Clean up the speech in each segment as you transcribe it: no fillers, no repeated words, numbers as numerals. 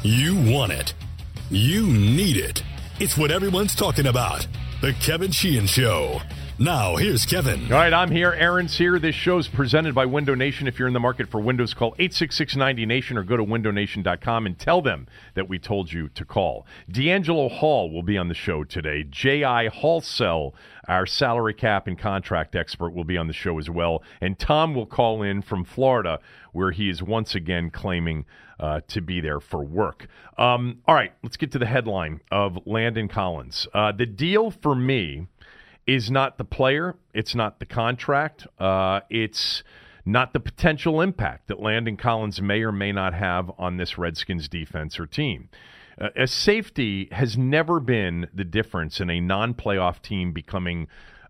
You want it. You need it. It's what everyone's talking about. The Kevin Sheehan Show. Now, here's Kevin. All right, I'm here. Aaron's here. This show's presented by Window Nation. If you're in the market for windows, call 866-90-NATION or go to windownation.com and tell them that we told you to call. D'Angelo Hall will be on the show today. J.I. Halsell, our salary cap and contract expert, will be on the show as well. And Tom will call in from Florida, where he is once again claiming to be there for work. All right, let's get to the headline of Landon Collins. The deal for me is not the player, it's not the contract, it's not the potential impact that Landon Collins may or may not have on this Redskins defense or team. A safety has never been the difference in a non-playoff team becoming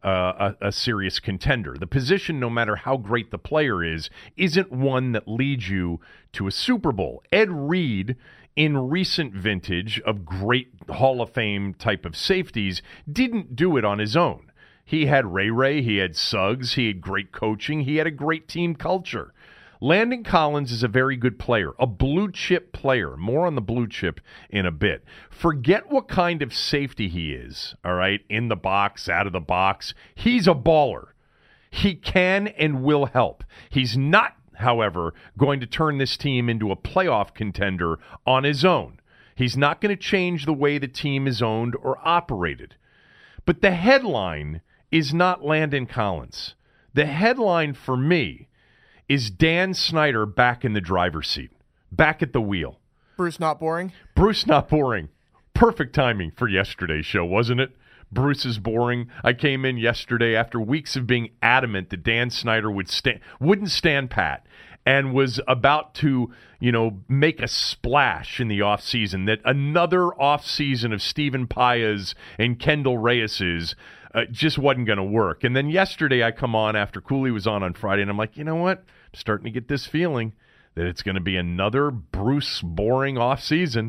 a serious contender. The position, no matter how great the player is, isn't one that leads you to a Super Bowl. Ed Reed, in recent vintage of great Hall of Fame type of safeties, didn't do it on his own. He had Ray, he had Suggs, he had great coaching, he had a great team culture. Landon Collins is a very good player, a blue chip player. More on the blue chip in a bit. Forget what kind of safety he is, all right, in the box, out of the box. He's a baller. He can and will help. He's not, however, going to turn this team into a playoff contender on his own. He's not going to change the way the team is owned or operated. But the headline is not Landon Collins. The headline for me is Dan Snyder back in the driver's seat, back at the wheel. Bruce not boring? Bruce not boring. Perfect timing for yesterday's show, wasn't it? Bruce is boring. I came in yesterday after weeks of being adamant that Dan Snyder wouldn't stand pat and was about to, make a splash in the offseason, that another offseason of Stephen Paya's and Kendall Reyes's just wasn't going to work. And then yesterday I come on after Cooley was on Friday, and I'm like, you know what? I'm starting to get this feeling that it's going to be another Bruce boring offseason.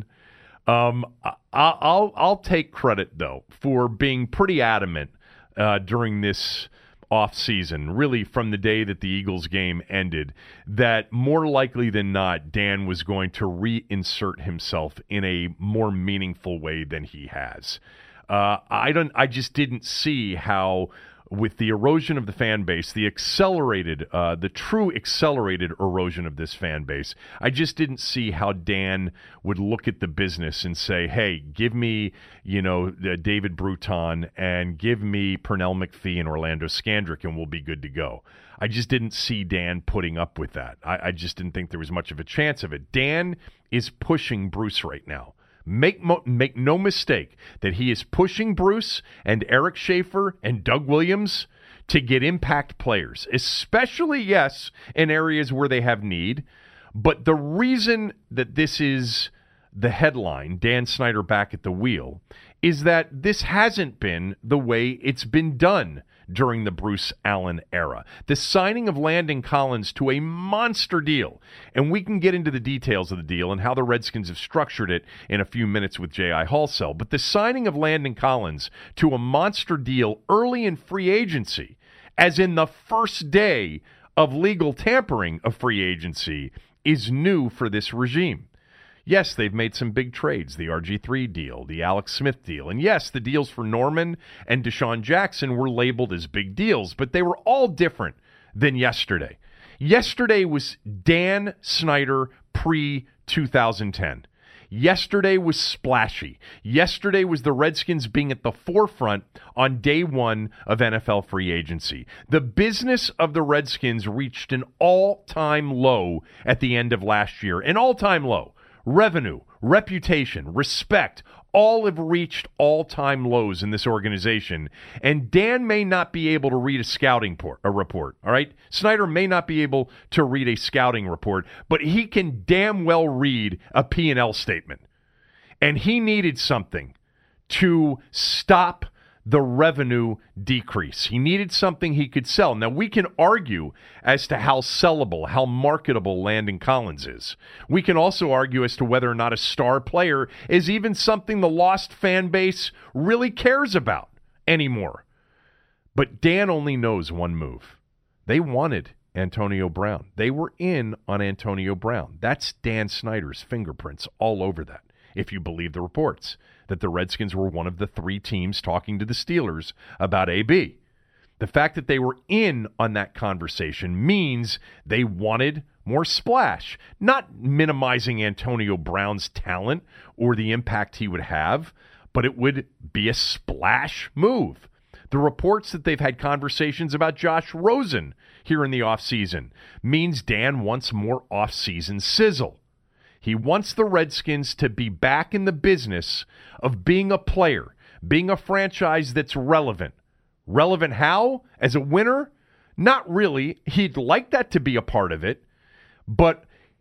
I'll take credit, though, for being pretty adamant during this offseason, really from the day that the Eagles game ended, that more likely than not, Dan was going to reinsert himself in a more meaningful way than he has. I just didn't see how, with the erosion of the fan base, the true accelerated erosion of this fan base, I just didn't see how Dan would look at the business and say, hey, give me, David Bruton and give me Pernell McPhee and Orlando Scandrick and we'll be good to go. I just didn't see Dan putting up with that. I just didn't think there was much of a chance of it. Dan is pushing Bruce right now. Make no mistake that he is pushing Bruce and Eric Schaefer and Doug Williams to get impact players, especially, yes, in areas where they have need. But the reason that this is the headline, Dan Snyder back at the wheel, is that this hasn't been the way it's been done during the Bruce Allen era. The signing of Landon Collins to a monster deal, and we can get into the details of the deal and how the Redskins have structured it in a few minutes with J.I. Halsell, but the signing of Landon Collins to a monster deal early in free agency, as in the first day of legal tampering of free agency, is new for this regime. Yes, they've made some big trades, the RG3 deal, the Alex Smith deal. And yes, the deals for Norman and Deshaun Jackson were labeled as big deals, but they were all different than yesterday. Yesterday was Dan Snyder pre-2010. Yesterday was splashy. Yesterday was the Redskins being at the forefront on day one of NFL free agency. The business of the Redskins reached an all-time low at the end of last year, an all-time low. Revenue, reputation, respect, all have reached all-time lows in this organization. And Dan may not be able to read a report, all right? Snyder may not be able to read a scouting report, but he can damn well read a P&L statement. And he needed something to stop the revenue decrease. He needed something he could sell. Now, we can argue as to how sellable, how marketable Landon Collins is. We can also argue as to whether or not a star player is even something the lost fan base really cares about anymore. But Dan only knows one move. They wanted Antonio Brown. They were in on Antonio Brown. That's Dan Snyder's fingerprints all over that, if you believe the reports, that the Redskins were one of the 3 teams talking to the Steelers about AB. The fact that they were in on that conversation means they wanted more splash, not minimizing Antonio Brown's talent or the impact he would have, but it would be a splash move. The reports that they've had conversations about Josh Rosen here in the offseason means Dan wants more offseason sizzle. He wants the Redskins to be back in the business of being a player, being a franchise that's relevant. Relevant how? As a winner? Not really. He'd like that to be a part of it, but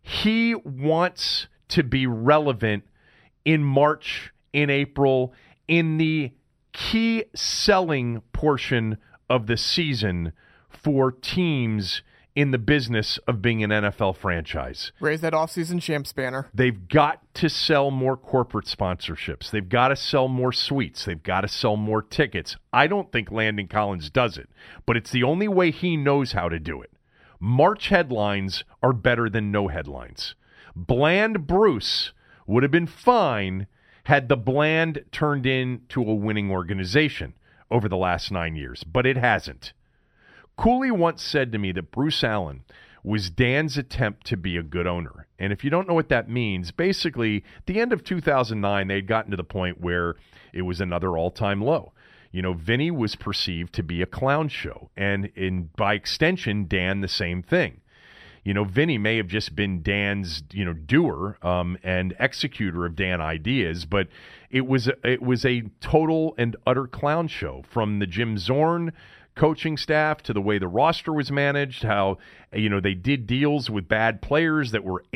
he wants to be relevant in March, in April, in the key selling portion of the season for teams in the business of being an NFL franchise. Raise that offseason champs banner. They've got to sell more corporate sponsorships. They've got to sell more suites. They've got to sell more tickets. I don't think Landon Collins does it, but it's the only way he knows how to do it. March headlines are better than no headlines. Bland Bruce would have been fine had the Bland turned into a winning organization over the last 9 years, but it hasn't. Cooley once said to me that Bruce Allen was Dan's attempt to be a good owner. And if you don't know what that means, basically, at the end of 2009, they had gotten to the point where it was another all-time low. You know, Vinny was perceived to be a clown show, and by extension, Dan the same thing. You know, Vinny may have just been Dan's, doer and executor of Dan ideas, but it was a total and utter clown show, from the Jim Zorn coaching staff to the way the roster was managed, how they did deals with bad players that were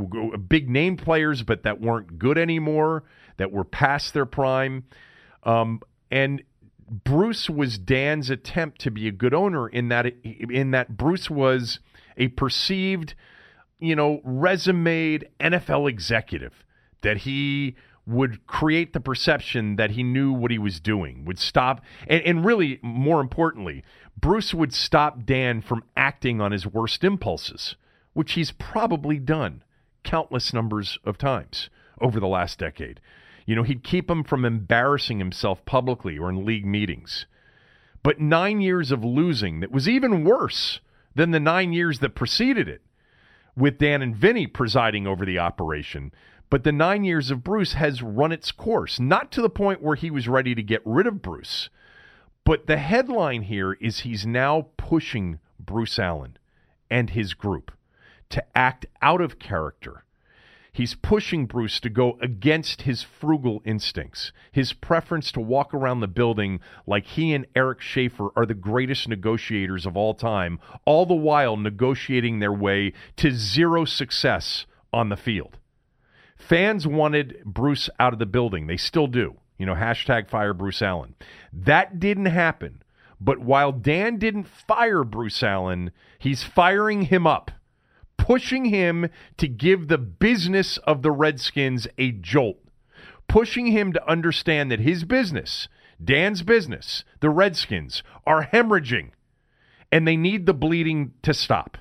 big name players but that weren't good anymore, that were past their prime. And Bruce was Dan's attempt to be a good owner in that Bruce was a perceived, resumed NFL executive, that he would create the perception that he knew what he was doing, would stop, and really, more importantly, Bruce would stop Dan from acting on his worst impulses, which he's probably done countless numbers of times over the last decade. He'd keep him from embarrassing himself publicly or in league meetings. But 9 years of losing that was even worse than the 9 years that preceded it, with Dan and Vinny presiding over the operation. But the 9 years of Bruce has run its course, not to the point where he was ready to get rid of Bruce. But the headline here is he's now pushing Bruce Allen and his group to act out of character. He's pushing Bruce to go against his frugal instincts, his preference to walk around the building like he and Eric Schaefer are the greatest negotiators of all time, all the while negotiating their way to zero success on the field. Fans wanted Bruce out of the building. They still do. Hashtag fire Bruce Allen. That didn't happen. But while Dan didn't fire Bruce Allen, he's firing him up, pushing him to give the business of the Redskins a jolt, pushing him to understand that his business, Dan's business, the Redskins, are hemorrhaging, and they need the bleeding to stop.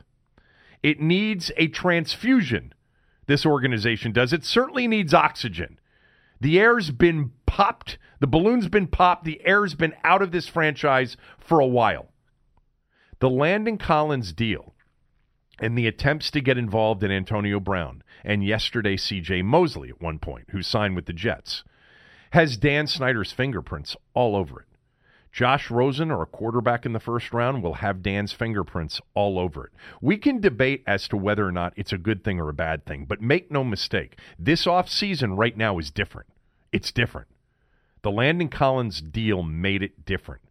It needs a transfusion. This organization does. It certainly needs oxygen. The air's been popped. The balloon's been popped. The air's been out of this franchise for a while. The Landon Collins deal and the attempts to get involved in Antonio Brown, and yesterday C.J. Mosley at one point, who signed with the Jets, has Dan Snyder's fingerprints all over it. Josh Rosen, or a quarterback in the first round, will have Dan's fingerprints all over it. We can debate as to whether or not it's a good thing or a bad thing, but make no mistake, this offseason right now is different. It's different. The Landon Collins deal made it different.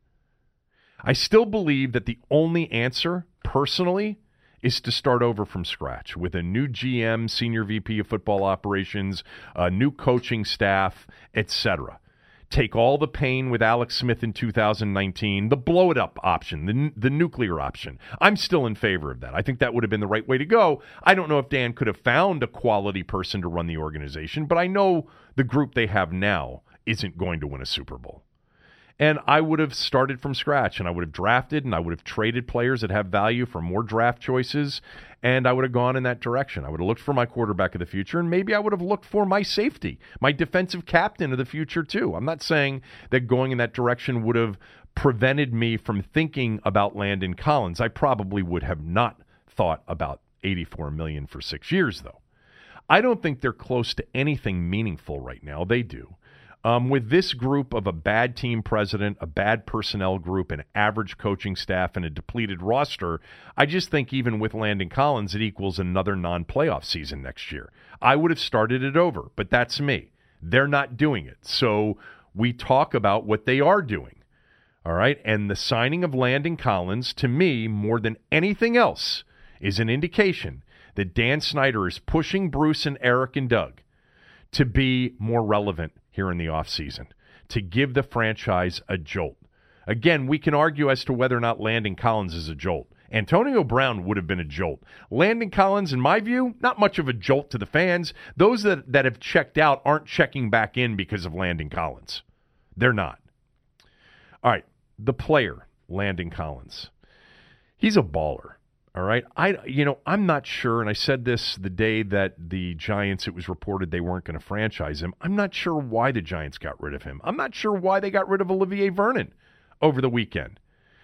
I still believe that the only answer, personally, is to start over from scratch with a new GM, senior VP of football operations, a new coaching staff, etc. Take all the pain with Alex Smith in 2019, the blow-it-up option, the nuclear option. I'm still in favor of that. I think that would have been the right way to go. I don't know if Dan could have found a quality person to run the organization, but I know the group they have now isn't going to win a Super Bowl. And I would have started from scratch, and I would have drafted, and I would have traded players that have value for more draft choices, and I would have gone in that direction. I would have looked for my quarterback of the future, and maybe I would have looked for my safety, my defensive captain of the future too. I'm not saying that going in that direction would have prevented me from thinking about Landon Collins. I probably would have not thought about $84 million for 6 years, though. I don't think they're close to anything meaningful right now. They do. With this group of a bad team president, a bad personnel group, an average coaching staff, and a depleted roster, I just think even with Landon Collins, it equals another non-playoff season next year. I would have started it over, but that's me. They're not doing it. So we talk about what they are doing. All right? And the signing of Landon Collins, to me, more than anything else, is an indication that Dan Snyder is pushing Bruce and Eric and Doug to be more relevant here in the offseason, to give the franchise a jolt. Again, we can argue as to whether or not Landon Collins is a jolt. Antonio Brown would have been a jolt. Landon Collins, in my view, not much of a jolt to the fans. Those that have checked out aren't checking back in because of Landon Collins. They're not. All right, the player, Landon Collins. He's a baller. All right. I'm not sure, and I said this the day that the Giants, it was reported they weren't going to franchise him. I'm not sure why the Giants got rid of him. I'm not sure why they got rid of Olivier Vernon over the weekend.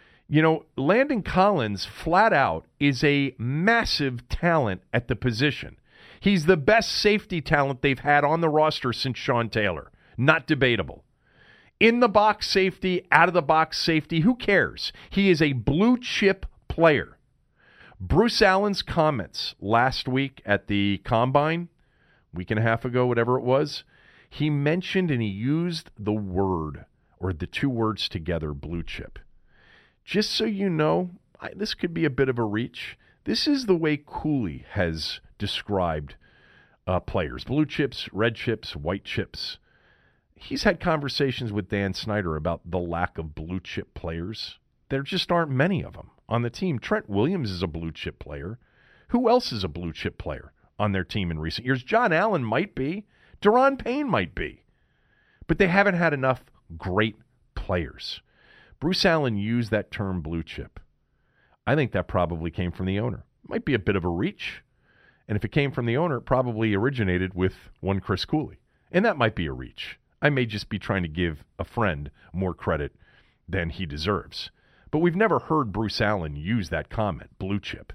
Landon Collins, flat out, is a massive talent at the position. He's the best safety talent they've had on the roster since Sean Taylor. Not debatable. In the box safety, out of the box safety, who cares? He is a blue chip player. Bruce Allen's comments last week at the Combine, week and a half ago, whatever it was, he mentioned and he used the word, or the two words together, blue chip. Just so you know, this could be a bit of a reach. This is the way Cooley has described players. Blue chips, red chips, white chips. He's had conversations with Dan Snyder about the lack of blue chip players. There just aren't many of them on the team. Trent Williams is a blue chip player. Who else is a blue chip player on their team in recent years? John Allen might be. Daron Payne might be. But they haven't had enough great players. Bruce Allen used that term blue chip. I think that probably came from the owner. Might be a bit of a reach. And if it came from the owner, it probably originated with one Chris Cooley. And that might be a reach. I may just be trying to give a friend more credit than he deserves. But we've never heard Bruce Allen use that comment, blue chip.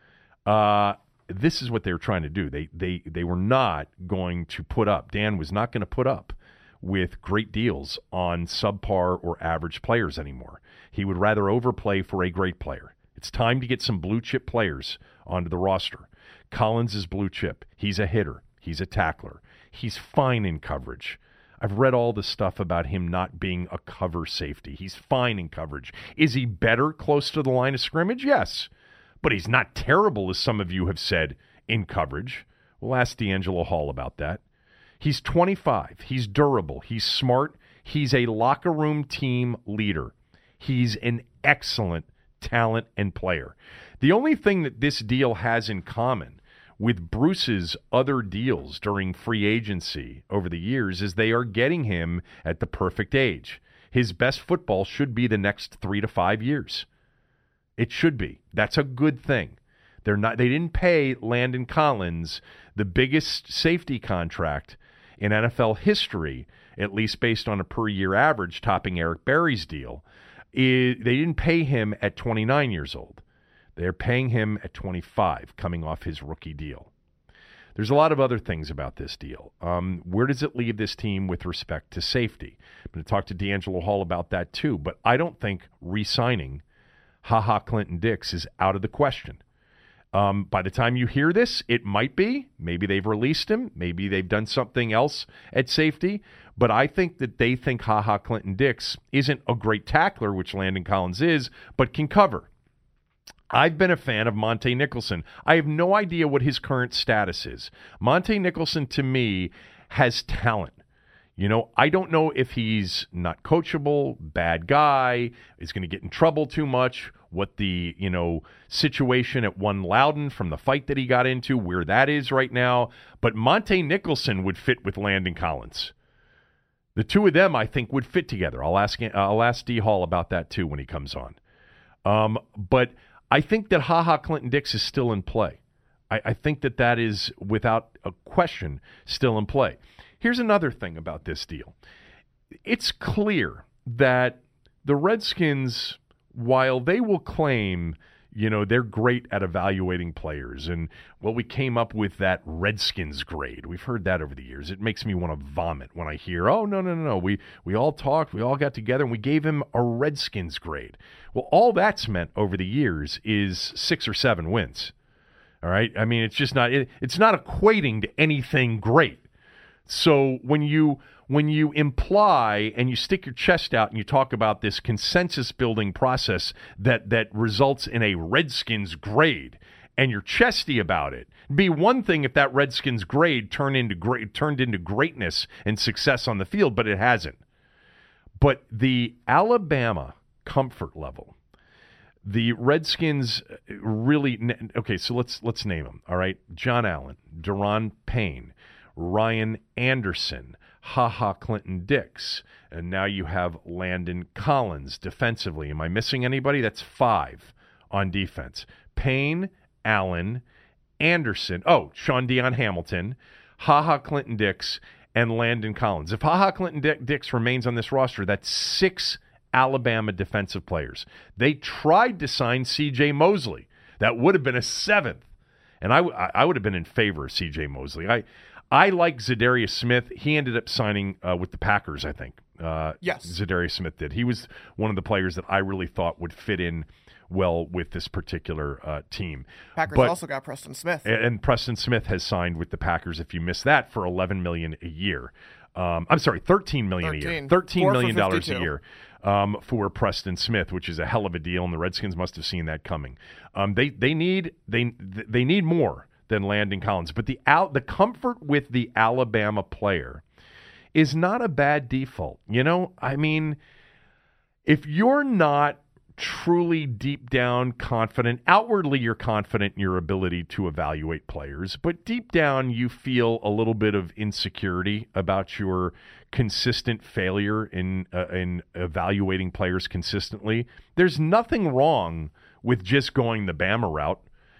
This is what they were trying to do. They were not going to put up, Dan was not going to put up with great deals on subpar or average players anymore. He would rather overplay for a great player. It's time to get some blue chip players onto the roster. Collins is blue chip. He's a hitter. He's a tackler. He's fine in coverage. I've read all the stuff about him not being a cover safety. He's fine in coverage. Is he better close to the line of scrimmage? Yes. But he's not terrible, as some of you have said, in coverage. We'll ask D'Angelo Hall about that. He's 25. He's durable. He's smart. He's a locker room team leader. He's an excellent talent and player. The only thing that this deal has in common with Bruce's other deals during free agency over the years is they are getting him at the perfect age. His best football should be the next 3 to 5 years. It should be. That's a good thing. They didn't pay Landon Collins the biggest safety contract in NFL history, at least based on a per-year average, topping Eric Berry's deal. They didn't pay him at 29 years old. They're paying him at 25, coming off his rookie deal. There's a lot of other things about this deal. Where does it leave this team with respect to safety? I'm going to talk to D'Angelo Hall about that too, but I don't think re-signing HaHa Clinton Dix is out of the question. By the time you hear this, it might be. Maybe they've released him. Maybe they've done something else at safety. But I think that they think HaHa Clinton Dix isn't a great tackler, which Landon Collins is, but can cover. I've been a fan of Monte Nicholson. I have no idea what his current status is. Monte Nicholson, to me, has talent. I don't know if he's not coachable, bad guy, is going to get in trouble too much, what the, situation at One Loudon from the fight that he got into, where that is right now. But Monte Nicholson would fit with Landon Collins. The two of them, I think, would fit together. I'll ask D. Hall about that, too, when he comes on. But I think that HaHa Clinton-Dix is still in play. I think that is, without a question, still in play. Here's another thing about this deal. It's clear that the Redskins, while they will claim, they're great at evaluating players, and, we came up with that Redskins grade. We've heard that over the years. It makes me want to vomit when I hear, oh, no. We all talked, we all got together, and we gave him a Redskins grade. Well, all that's meant over the years is 6 or 7 wins. All right? I mean, it's just not it's not equating to anything great. So when you imply and you stick your chest out and you talk about this consensus-building process that results in a Redskins grade, and you're chesty about it, it'd be one thing if that Redskins grade turned into greatness and success on the field, but it hasn't. But the Alabama comfort level, the Redskins really okay. So let's name them. All right, John Allen, Daron Payne, Ryan Anderson, HaHa Clinton-Dix, and now you have Landon Collins defensively. Am I missing anybody? That's 5 on defense. Payne, Allen, Anderson, Sean Dion Hamilton, HaHa Clinton-Dix, and Landon Collins. If HaHa Clinton-Dix remains on this roster, that's 6 Alabama defensive players. They tried to sign C.J. Mosley. That would have been a 7th. And I would have been in favor of C.J. Mosley. I like Zadarius Smith. He ended up signing with the Packers, I think. Yes. Zadarius Smith did. He was one of the players that I really thought would fit in well with this particular team. Packers also got Preston Smith. And Preston Smith has signed with the Packers, if you missed that, for $11 million a year. I'm sorry, $13 million a year. $13 million a year for Preston Smith, which is a hell of a deal, and the Redskins must have seen that coming. They need more than Landon Collins, but the comfort with the Alabama player is not a bad default. I mean, if you're not truly deep down confident, outwardly you're confident in your ability to evaluate players, but deep down you feel a little bit of insecurity about your consistent failure in evaluating players consistently. There's nothing wrong with just going the Bama route.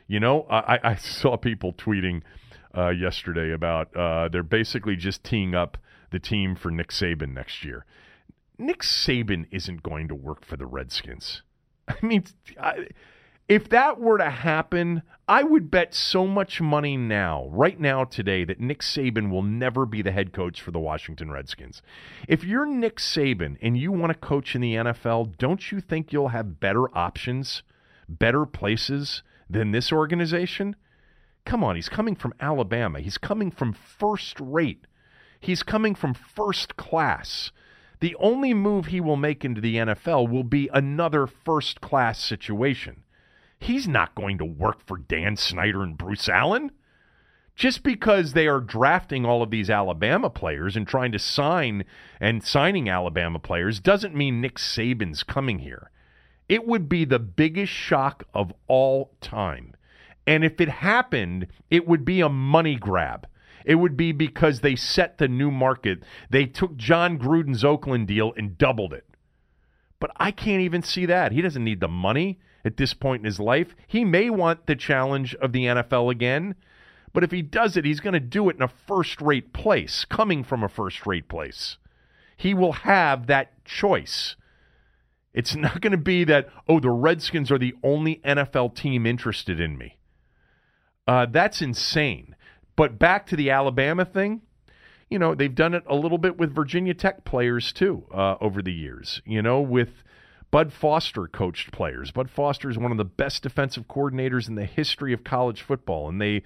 I saw people tweeting yesterday about they're basically just teeing up the team for Nick Saban next year. Nick Saban isn't going to work for the Redskins. I mean, if that were to happen, I would bet so much money right now, today, that Nick Saban will never be the head coach for the Washington Redskins. If you're Nick Saban and you want to coach in the NFL, don't you think you'll have better options, better places than this organization? Come on, he's coming from Alabama. He's coming from first rate. He's coming from first class. The only move he will make into the NFL will be another first-class situation. He's not going to work for Dan Snyder and Bruce Allen. Just because they are drafting all of these Alabama players and trying to signing Alabama players doesn't mean Nick Saban's coming here. It would be the biggest shock of all time. And if it happened, it would be a money grab. It would be because they set the new market. They took John Gruden's Oakland deal and doubled it. But I can't even see that. He doesn't need the money at this point in his life. He may want the challenge of the NFL again, but if he does it, he's going to do it in a first-rate place, coming from a first-rate place. He will have that choice. It's not going to be that, the Redskins are the only NFL team interested in me. That's insane. But back to the Alabama thing, they've done it a little bit with Virginia Tech players too over the years. With Bud Foster coached players. Bud Foster is one of the best defensive coordinators in the history of college football, and they've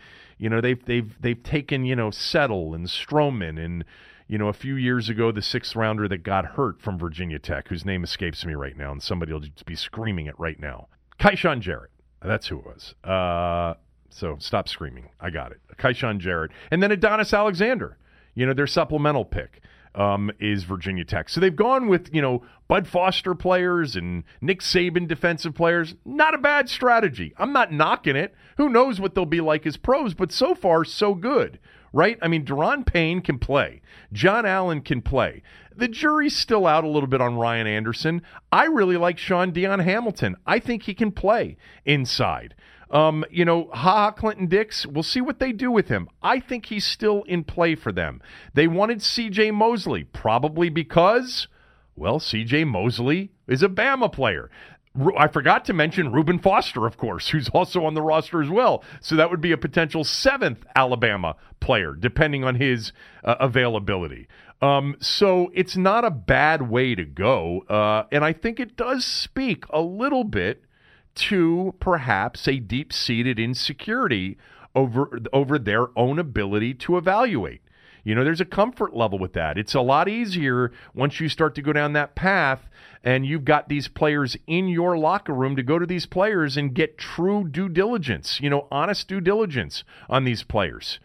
taken Settle and Stroman and a few years ago the 6th rounder that got hurt from Virginia Tech, whose name escapes me right now, and somebody will just be screaming it right now. Keyshawn Jarrett, that's who it was. So stop screaming. I got it. Keyshawn Jarrett. And then Adonis Alexander. Their supplemental pick is Virginia Tech. So they've gone with, Bud Foster players and Nick Saban defensive players. Not a bad strategy. I'm not knocking it. Who knows what they'll be like as pros, but so far, so good. right? I mean, Deron Payne can play. John Allen can play. The jury's still out a little bit on Ryan Anderson. I really like Sean Dion Hamilton. I think he can play inside. Ha-Ha Clinton-Dix, we'll see what they do with him. I think he's still in play for them. They wanted C.J. Mosley, probably because, well, C.J. Mosley is a Bama player. I forgot to mention Reuben Foster, of course, who's also on the roster as well. So that would be a potential 7th Alabama player, depending on his availability. So it's not a bad way to go. And I think it does speak a little bit to perhaps a deep-seated insecurity over their own ability to evaluate. There's a comfort level with that. It's a lot easier once you start to go down that path and you've got these players in your locker room to go to these players and get true due diligence, honest due diligence on these players.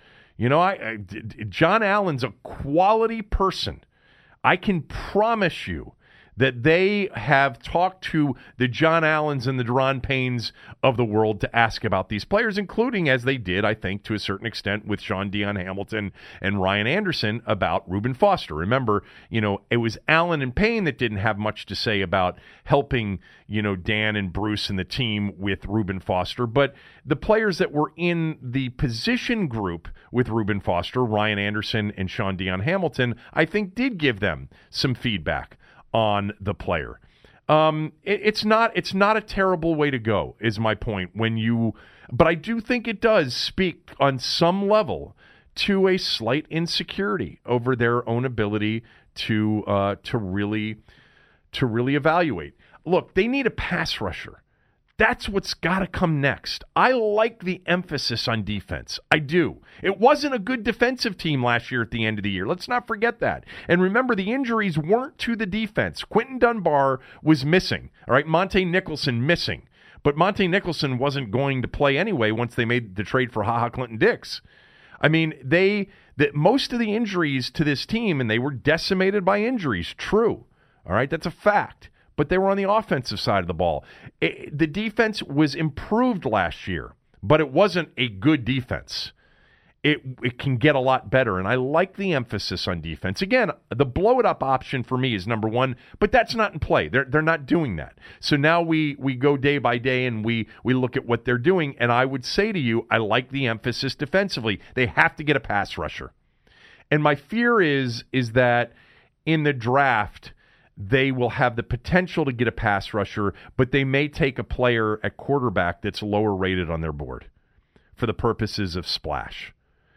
John Allen's a quality person. I can promise you that they have talked to the John Allens and the Deron Paynes of the world to ask about these players, including, as they did, I think, to a certain extent with Sean Dion Hamilton and Ryan Anderson, about Reuben Foster. Remember, it was Allen and Payne that didn't have much to say about helping, Dan and Bruce and the team with Reuben Foster, but the players that were in the position group with Reuben Foster, Ryan Anderson and Sean Dion Hamilton, I think did give them some feedback on the player. It's not a terrible way to go, is my point. But I do think it does speak on some level to a slight insecurity over their own ability to really evaluate. Look, they need a pass rusher. That's what's got to come next. I like the emphasis on defense. I do. It wasn't a good defensive team last year at the end of the year. Let's not forget that. And remember, the injuries weren't to the defense. Quentin Dunbar was missing. All right, Monte Nicholson missing. But Monte Nicholson wasn't going to play anyway once they made the trade for Ha-Ha Clinton-Dix. I mean, most of the injuries to this team, and they were decimated by injuries, true. All right, that's a fact. But they were on the offensive side of the ball. The defense was improved last year, but it wasn't a good defense. It can get a lot better, and I like the emphasis on defense. Again, the blow-it-up option for me is number one, but that's not in play. They're not doing that. So now we go day by day, and we look at what they're doing, and I would say to you, I like the emphasis defensively. They have to get a pass rusher. And my fear is that in the draft, they will have the potential to get a pass rusher, but they may take a player at quarterback that's lower rated on their board for the purposes of splash.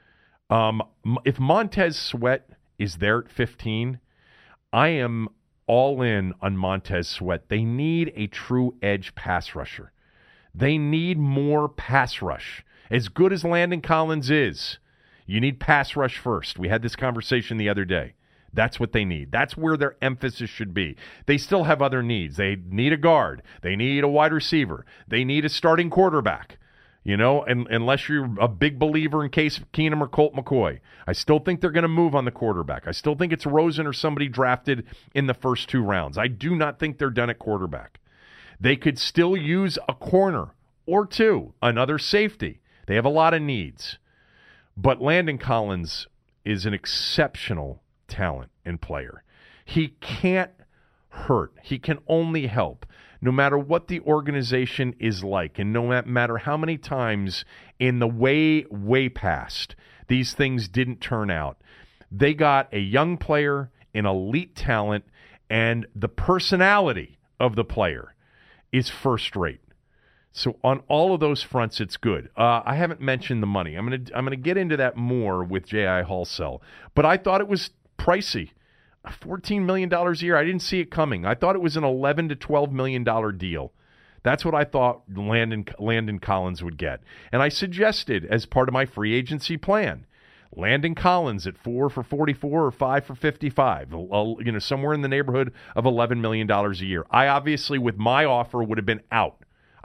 If Montez Sweat is there at 15, I am all in on Montez Sweat. They need a true edge pass rusher. They need more pass rush. As good as Landon Collins is, you need pass rush first. We had this conversation the other day. That's what they need. That's where their emphasis should be. They still have other needs. They need a guard. They need a wide receiver. They need a starting quarterback. And unless you're a big believer in Case Keenum or Colt McCoy, I still think they're going to move on the quarterback. I still think it's Rosen or somebody drafted in the first 2 rounds. I do not think they're done at quarterback. They could still use a corner or 2, another safety. They have a lot of needs. But Landon Collins is an exceptional talent and player. He can't hurt. He can only help. No matter what the organization is like, and no matter how many times in the way past these things didn't turn out, they got a young player, an elite talent, and the personality of the player is first rate. So on all of those fronts, it's good. I haven't mentioned the money. I'm gonna get into that more with J.I. Halsell, but I thought it was pricey. $14 million a year. I didn't see it coming. I thought it was an $11 to $12 million deal. That's what I thought Landon Collins would get. And I suggested as part of my free agency plan, Landon Collins at 4 for 44 or 5 for 55, somewhere in the neighborhood of $11 million a year. I obviously, with my offer, would have been out.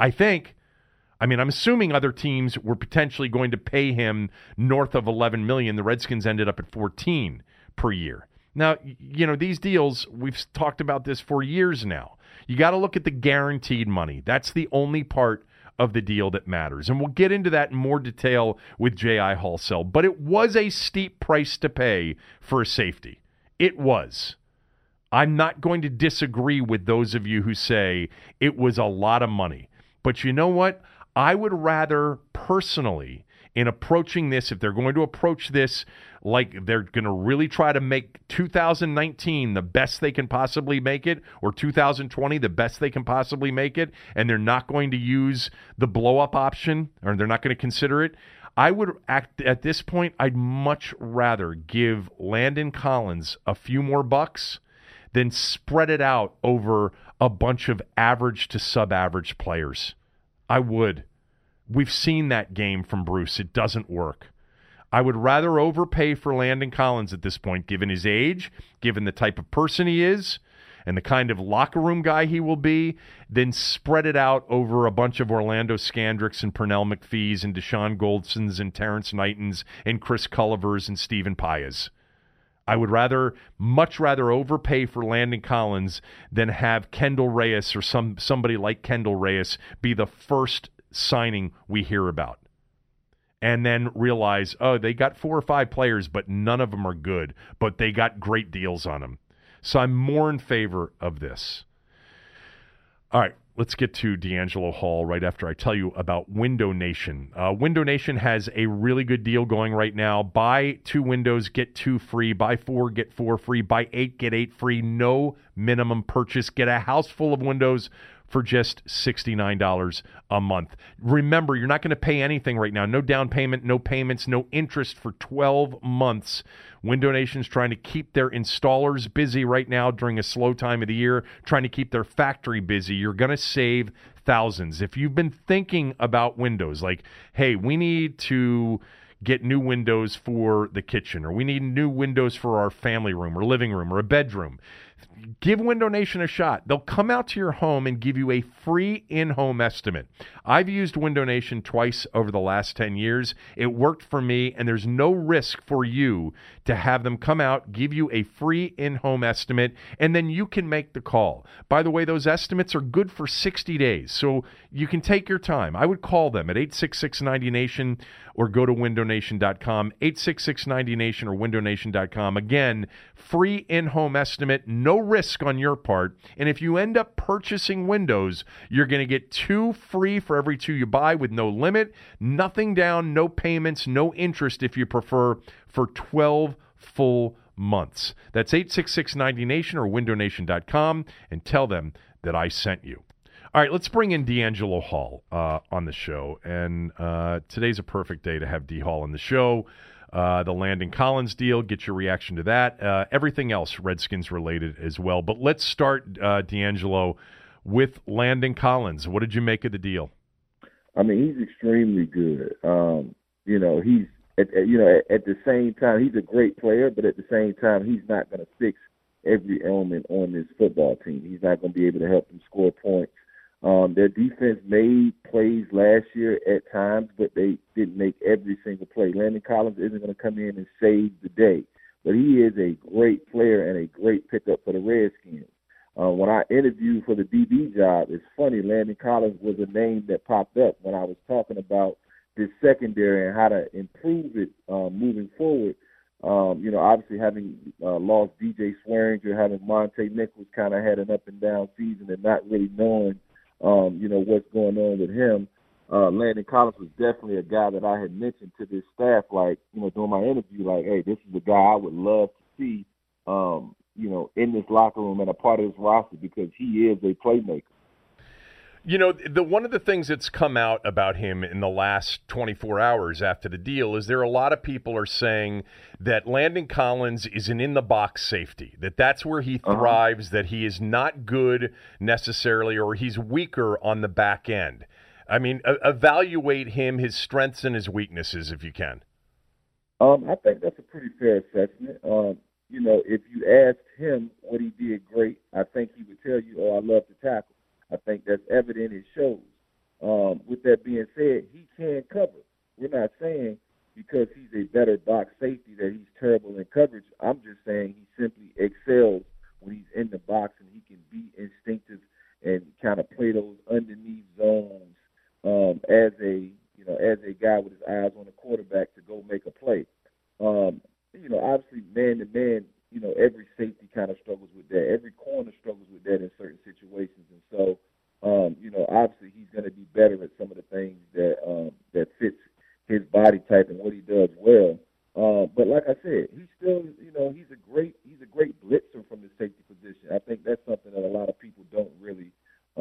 I'm assuming other teams were potentially going to pay him north of $11 million. The Redskins ended up at 14 per year. Now, these deals, we've talked about this for years now. You got to look at the guaranteed money. That's the only part of the deal that matters. And we'll get into that in more detail with J.I. Halsell. But it was a steep price to pay for a safety. It was. I'm not going to disagree with those of you who say it was a lot of money. But you know what? I would rather personally, in approaching this, if they're going to approach this like they're going to really try to make 2019 the best they can possibly make it, or 2020 the best they can possibly make it, and they're not going to use the blow-up option, or they're not going to consider it, I would act at this point, I'd much rather give Landon Collins a few more bucks than spread it out over a bunch of average to sub-average players. I would. We've seen that game from Bruce. It doesn't work. I would rather overpay for Landon Collins at this point, given his age, given the type of person he is, and the kind of locker room guy he will be, than spread it out over a bunch of Orlando Scandricks and Pernell McPhees and Deshaun Goldsons and Terrence Knightons and Chris Cullivers and Stephen Paez. I would much rather overpay for Landon Collins than have Kendall Reyes or somebody like Kendall Reyes be the first signing we hear about. And then realize, oh, they got 4 or 5 players, but none of them are good. But they got great deals on them. So I'm more in favor of this. All right, let's get to DeAngelo Hall right after I tell you about Window Nation. Window Nation has a really good deal going right now. Buy 2 windows, get 2 free. Buy 4, get 4 free. Buy 8, get 8 free. No minimum purchase. Get a house full of windows for just $69 a month. Remember, you're not going to pay anything right now. No down payment, no payments, no interest for 12 months. Window Nation's trying to keep their installers busy right now during a slow time of the year, trying to keep their factory busy. You're going to save thousands. If you've been thinking about windows, like, hey, we need to get new windows for the kitchen, or we need new windows for our family room or living room or a bedroom, give Window Nation a shot. They'll come out to your home and give you a free in-home estimate. I've used Window Nation twice over the last 10 years. It worked for me, and there's no risk for you to have them come out, give you a free in-home estimate, and then you can make the call. By the way, those estimates are good for 60 days, so you can take your time. I would call them at 866-90-NATION or go to windownation.com, 866-90-NATION or windownation.com. Again, free in-home estimate, no risk on your part. And if you end up purchasing windows, you're going to get 2 free for every 2 you buy with no limit, nothing down, no payments, no interest if you prefer, for 12 full months. That's 866-90-NATION or windownation.com, and tell them that I sent you. All right, let's bring in DeAngelo Hall on the show. And today's a perfect day to have D. Hall on the show. The Landon Collins deal, get your reaction to that. Everything else Redskins related as well. But let's start, DeAngelo, with Landon Collins. What did you make of the deal? I mean, he's extremely good. He's at the same time, he's a great player, but at the same time, he's not going to fix every element on this football team. He's not going to be able to help them score points. Their defense made plays last year at times, but they didn't make every single play. Landon Collins isn't going to come in and save the day, but he is a great player and a great pickup for the Redskins. When I interviewed for the DB job, it's funny, Landon Collins was a name that popped up when I was talking about this secondary and how to improve it moving forward. Obviously having lost DJ Swearinger, having Monte Nichols kind of had an up-and-down season and not really knowing what's going on with him. Landon Collins was definitely a guy that I had mentioned to this staff, during my interview, hey, this is the guy I would love to see, in this locker room and a part of this roster because he is a playmaker. One of the things that's come out about him in the last 24 hours after the deal is there are a lot of people are saying that Landon Collins is an in-the-box safety, that's where he thrives, that he is not good necessarily, or he's weaker on the back end. I mean, evaluate him, his strengths and his weaknesses, if you can. I think that's a pretty fair assessment. If you asked him what he did great, I think he would tell you, I love to tackle. I think that's evident. It shows. With that being said, he can cover. We're not saying because he's a better box safety that he's terrible in coverage. I'm just saying he simply excels when he's in the box and he can be instinctive and kind of play those underneath zones, as a guy with his eyes on the quarterback to go make a play. Obviously man to man, every safety kind of struggles with that. Every corner struggles with that in certain situations, and so obviously he's going to be better at some of the things that fits his body type and what he does well. But like I said, he's still, he's a great blitzer from the safety position. I think that's something that a lot of people don't really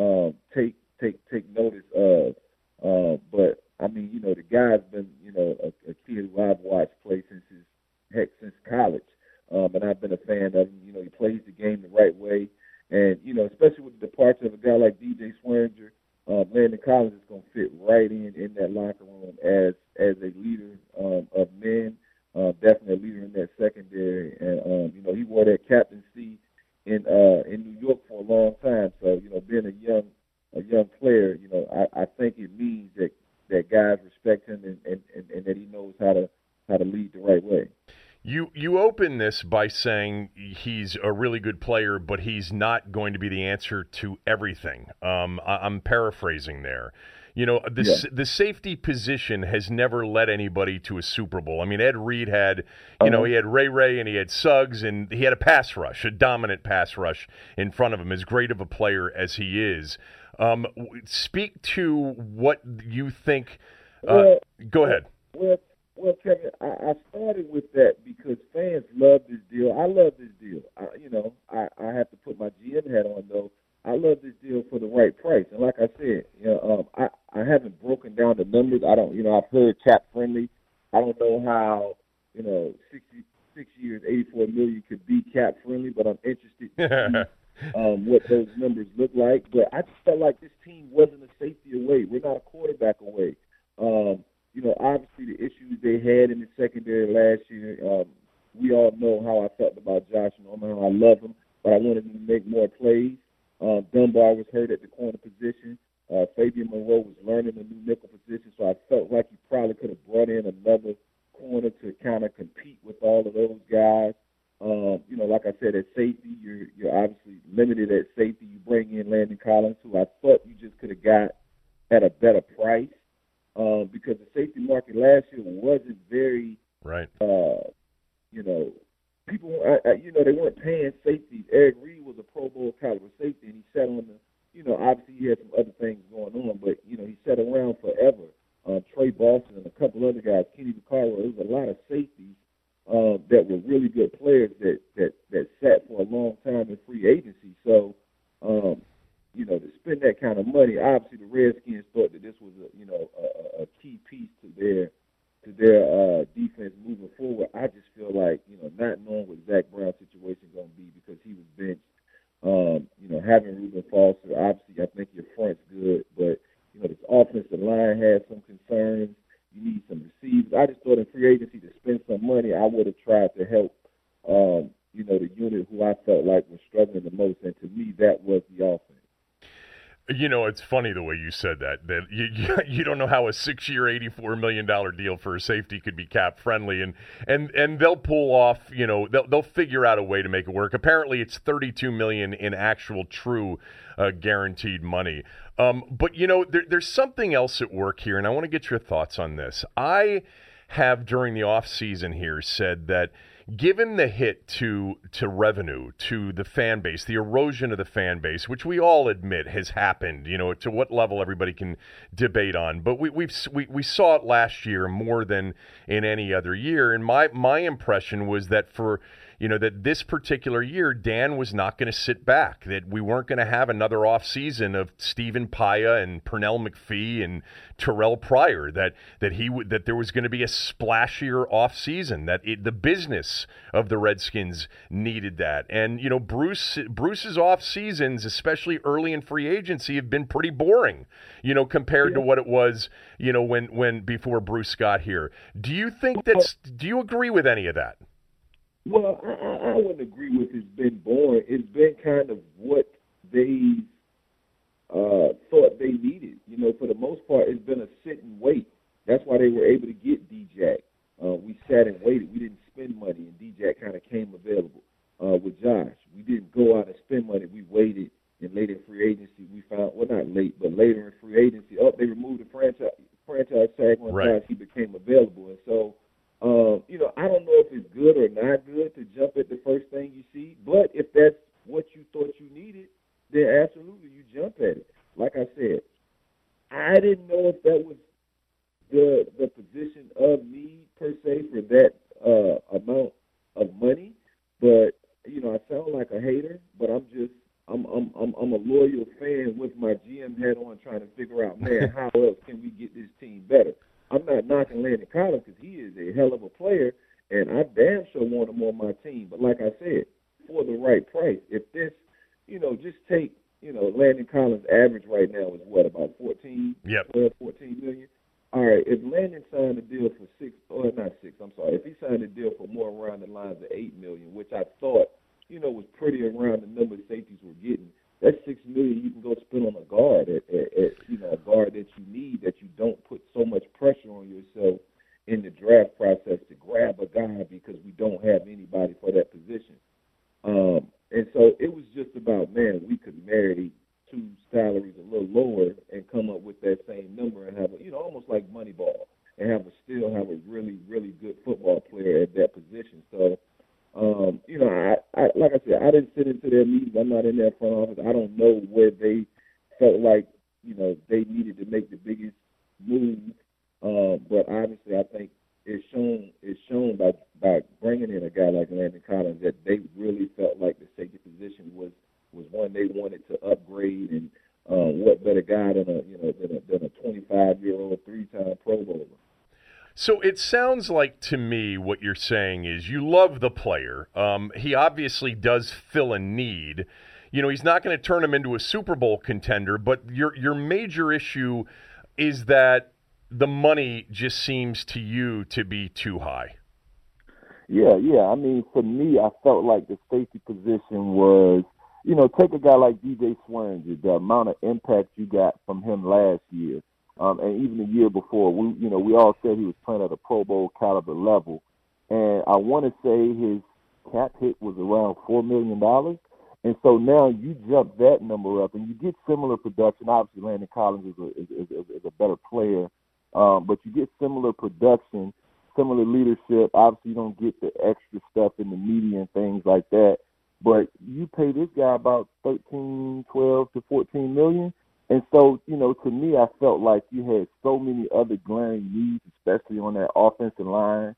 take notice of. But I mean, the guy's been, a kid who I've watched play since college, and I've been a fan of him. He plays the game the right way, and especially with the departure of a guy like DJ Swearinger, Landon Collins is going to fit right in that locker room as a leader of men. Definitely a leader in that secondary, and he wore that captaincy in New York for a long time. So being a young player, I think it means that guys respect him and that he knows how to lead the right way. You open this by saying he's a really good player, but he's not going to be the answer to everything. I'm paraphrasing there. The safety position has never led anybody to a Super Bowl. I mean, Ed Reed had, he had Ray and he had Suggs, and he had a pass rush, a dominant pass rush in front of him, as great of a player as he is. Speak to what you think. Go ahead. Well, Kevin, I started with that because fans love this deal. I love this deal. I have to put my GM hat on, though. I love this deal for the right price. And like I said, I haven't broken down the numbers. I've heard cap friendly. I don't know how, 66 years, $84 million could be cap friendly, but I'm interested to see what those numbers look like. But I just felt like this team wasn't a safety away. We're not a quarterback away. Obviously the issues they had in the secondary last year, we all know how I felt about Josh Norman. I love him, but I wanted him to make more plays. Dunbar was hurt at the corner position. Fabian Moreau was learning a new nickel position, so I felt like he probably could have brought in another corner to kind of compete with all of those guys. Like I said, at safety, you're obviously limited at safety. You bring in Landon Collins, who I thought you just could have got at a better price, because the safety market last year wasn't very right. People, they weren't paying safeties. Eric Reed was a Pro Bowl caliber safety, and he sat on obviously he had some other things going on, but, he sat around forever. Trey Boston and a couple other guys, Kenny Vaccaro, there was a lot of safeties that were really good players that sat for a long time in free agency. So, to spend that kind of money, obviously the Redskins thought that this was a key piece to their defense moving forward. I just feel like, not knowing what Zach Brown's situation is going to be because he was benched, having Reuben Foster, obviously I think your front's good, but, this offensive line has some concerns. You need some receivers. I just thought in free agency to spend some money, I would have tried to help, the unit who I felt like was struggling the most, and to me that was the offense. It's funny the way you said that you don't know how a 6-year, $84 million deal for a safety could be cap friendly, and they'll pull off, they'll figure out a way to make it work. Apparently it's $32 million in actual true guaranteed money. But there's something else at work here, and I want to get your thoughts on this. I have during the off season here said that given the hit to revenue, to the fan base, the erosion of the fan base, which we all admit has happened, to what level everybody can debate on, but we saw it last year more than in any other year. And my impression was that that this particular year, Dan was not going to sit back, that we weren't going to have another off season of Stephen Paia and Pernell McPhee and Terrell Pryor, that there was going to be a splashier off season, that the business of the Redskins needed that. And, Bruce's off seasons, especially early in free agency, have been pretty boring, compared to what it was, when before Bruce got here. Do you you agree with any of that? Well, I wouldn't agree with it's been boring. It's been kind of what they thought they needed. For the most part, it's been a sit and wait. That's why they were able to get D-Jack. We sat and waited. We didn't spend money, and D-Jack kind of came available with Josh. We didn't go out and spend money. We waited, and late in free agency, we found, well, not late, but later in free agency, they removed the franchise. I sound like a hater, but I'm a loyal fan with my GM hat on, trying to figure out, man, how else can we get this team better? I'm not knocking Landon Collins because he is a hell of a player, and I damn sure want him on my team. But like I said, for the right price, if this, just take, Landon Collins' average right now is what, about 14, yep. 12, 14 million? All right, if Landon signed a deal for if he signed a deal for more around the lines of $8 million, which I thought, was pretty around the number safeties were getting, that's $6 million you can go spend on a guard a guard that you need, that you don't put so much pressure on yourself in the draft process to grab a guy because we don't have anybody for that position. And so it was just about, man, we could marry two salaries a little lower and come up with that same number and have almost like Moneyball, and still have a really, really good football player at that position. So, I like I said, I didn't sit into their meetings. I'm not in their front office. I don't know where they felt like, they needed to make the biggest move. But obviously, I think it's shown by bringing in a guy like Landon Collins that they really felt like the safety position was one they wanted to upgrade, and what better guy than a 25-year-old three-time Pro Bowler. So it sounds like to me what you're saying is you love the player. He obviously does fill a need. He's not going to turn him into a Super Bowl contender, but your major issue is that the money just seems to you to be too high. Yeah. I mean, for me, I felt like the safety position was, take a guy like DJ Swearinger, the amount of impact you got from him last year, and even the year before. We all said he was playing at a Pro Bowl caliber level, and I want to say his cap hit was around $4 million. And so now you jump that number up, and you get similar production. Obviously, Landon Collins is a better player, but you get similar production, similar leadership. Obviously, you don't get the extra stuff in the media and things like that. But you pay this guy about 13, 12 to 14 million. And so, to me, I felt like you had so many other glaring needs, especially on that offensive line,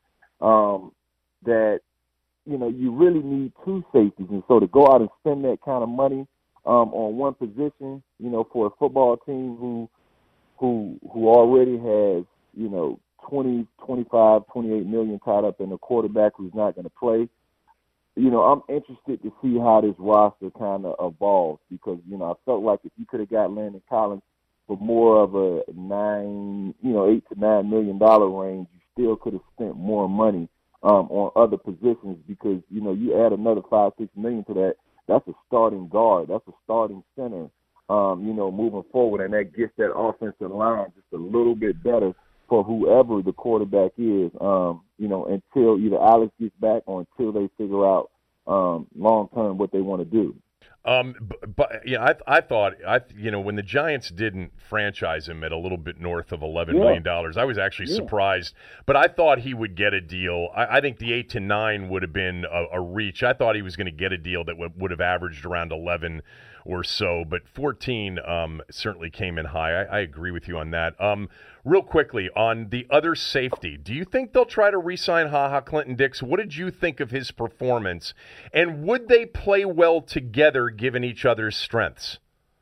that, you really need two safeties. And so to go out and spend that kind of money on one position, for a football team who already has, 20, 25, 28 million tied up in a quarterback who's not going to play, I'm interested to see how this roster kind of evolves, because, I felt like if you could have got Landon Collins for more of a $8 to $9 million range, you still could have spent more money on other positions, because, you add another $5-6 million to that, that's a starting guard, that's a starting center, moving forward, and that gets that offensive line just a little bit better for whoever the quarterback is, until either Alex gets back or until they figure out long-term what they want to do. I thought when the Giants didn't franchise him at a little bit north of $11 million, I was actually surprised. But I thought he would get a deal. I think the 8 to 9 would have been a reach. I thought he was going to get a deal that would have averaged around 11 or so, but 14 certainly came in high. I agree with you on that. Real quickly, on the other safety, do you think they'll try to re-sign HaHa Clinton-Dix? What did you think of his performance? And would they play well together given each other's strengths?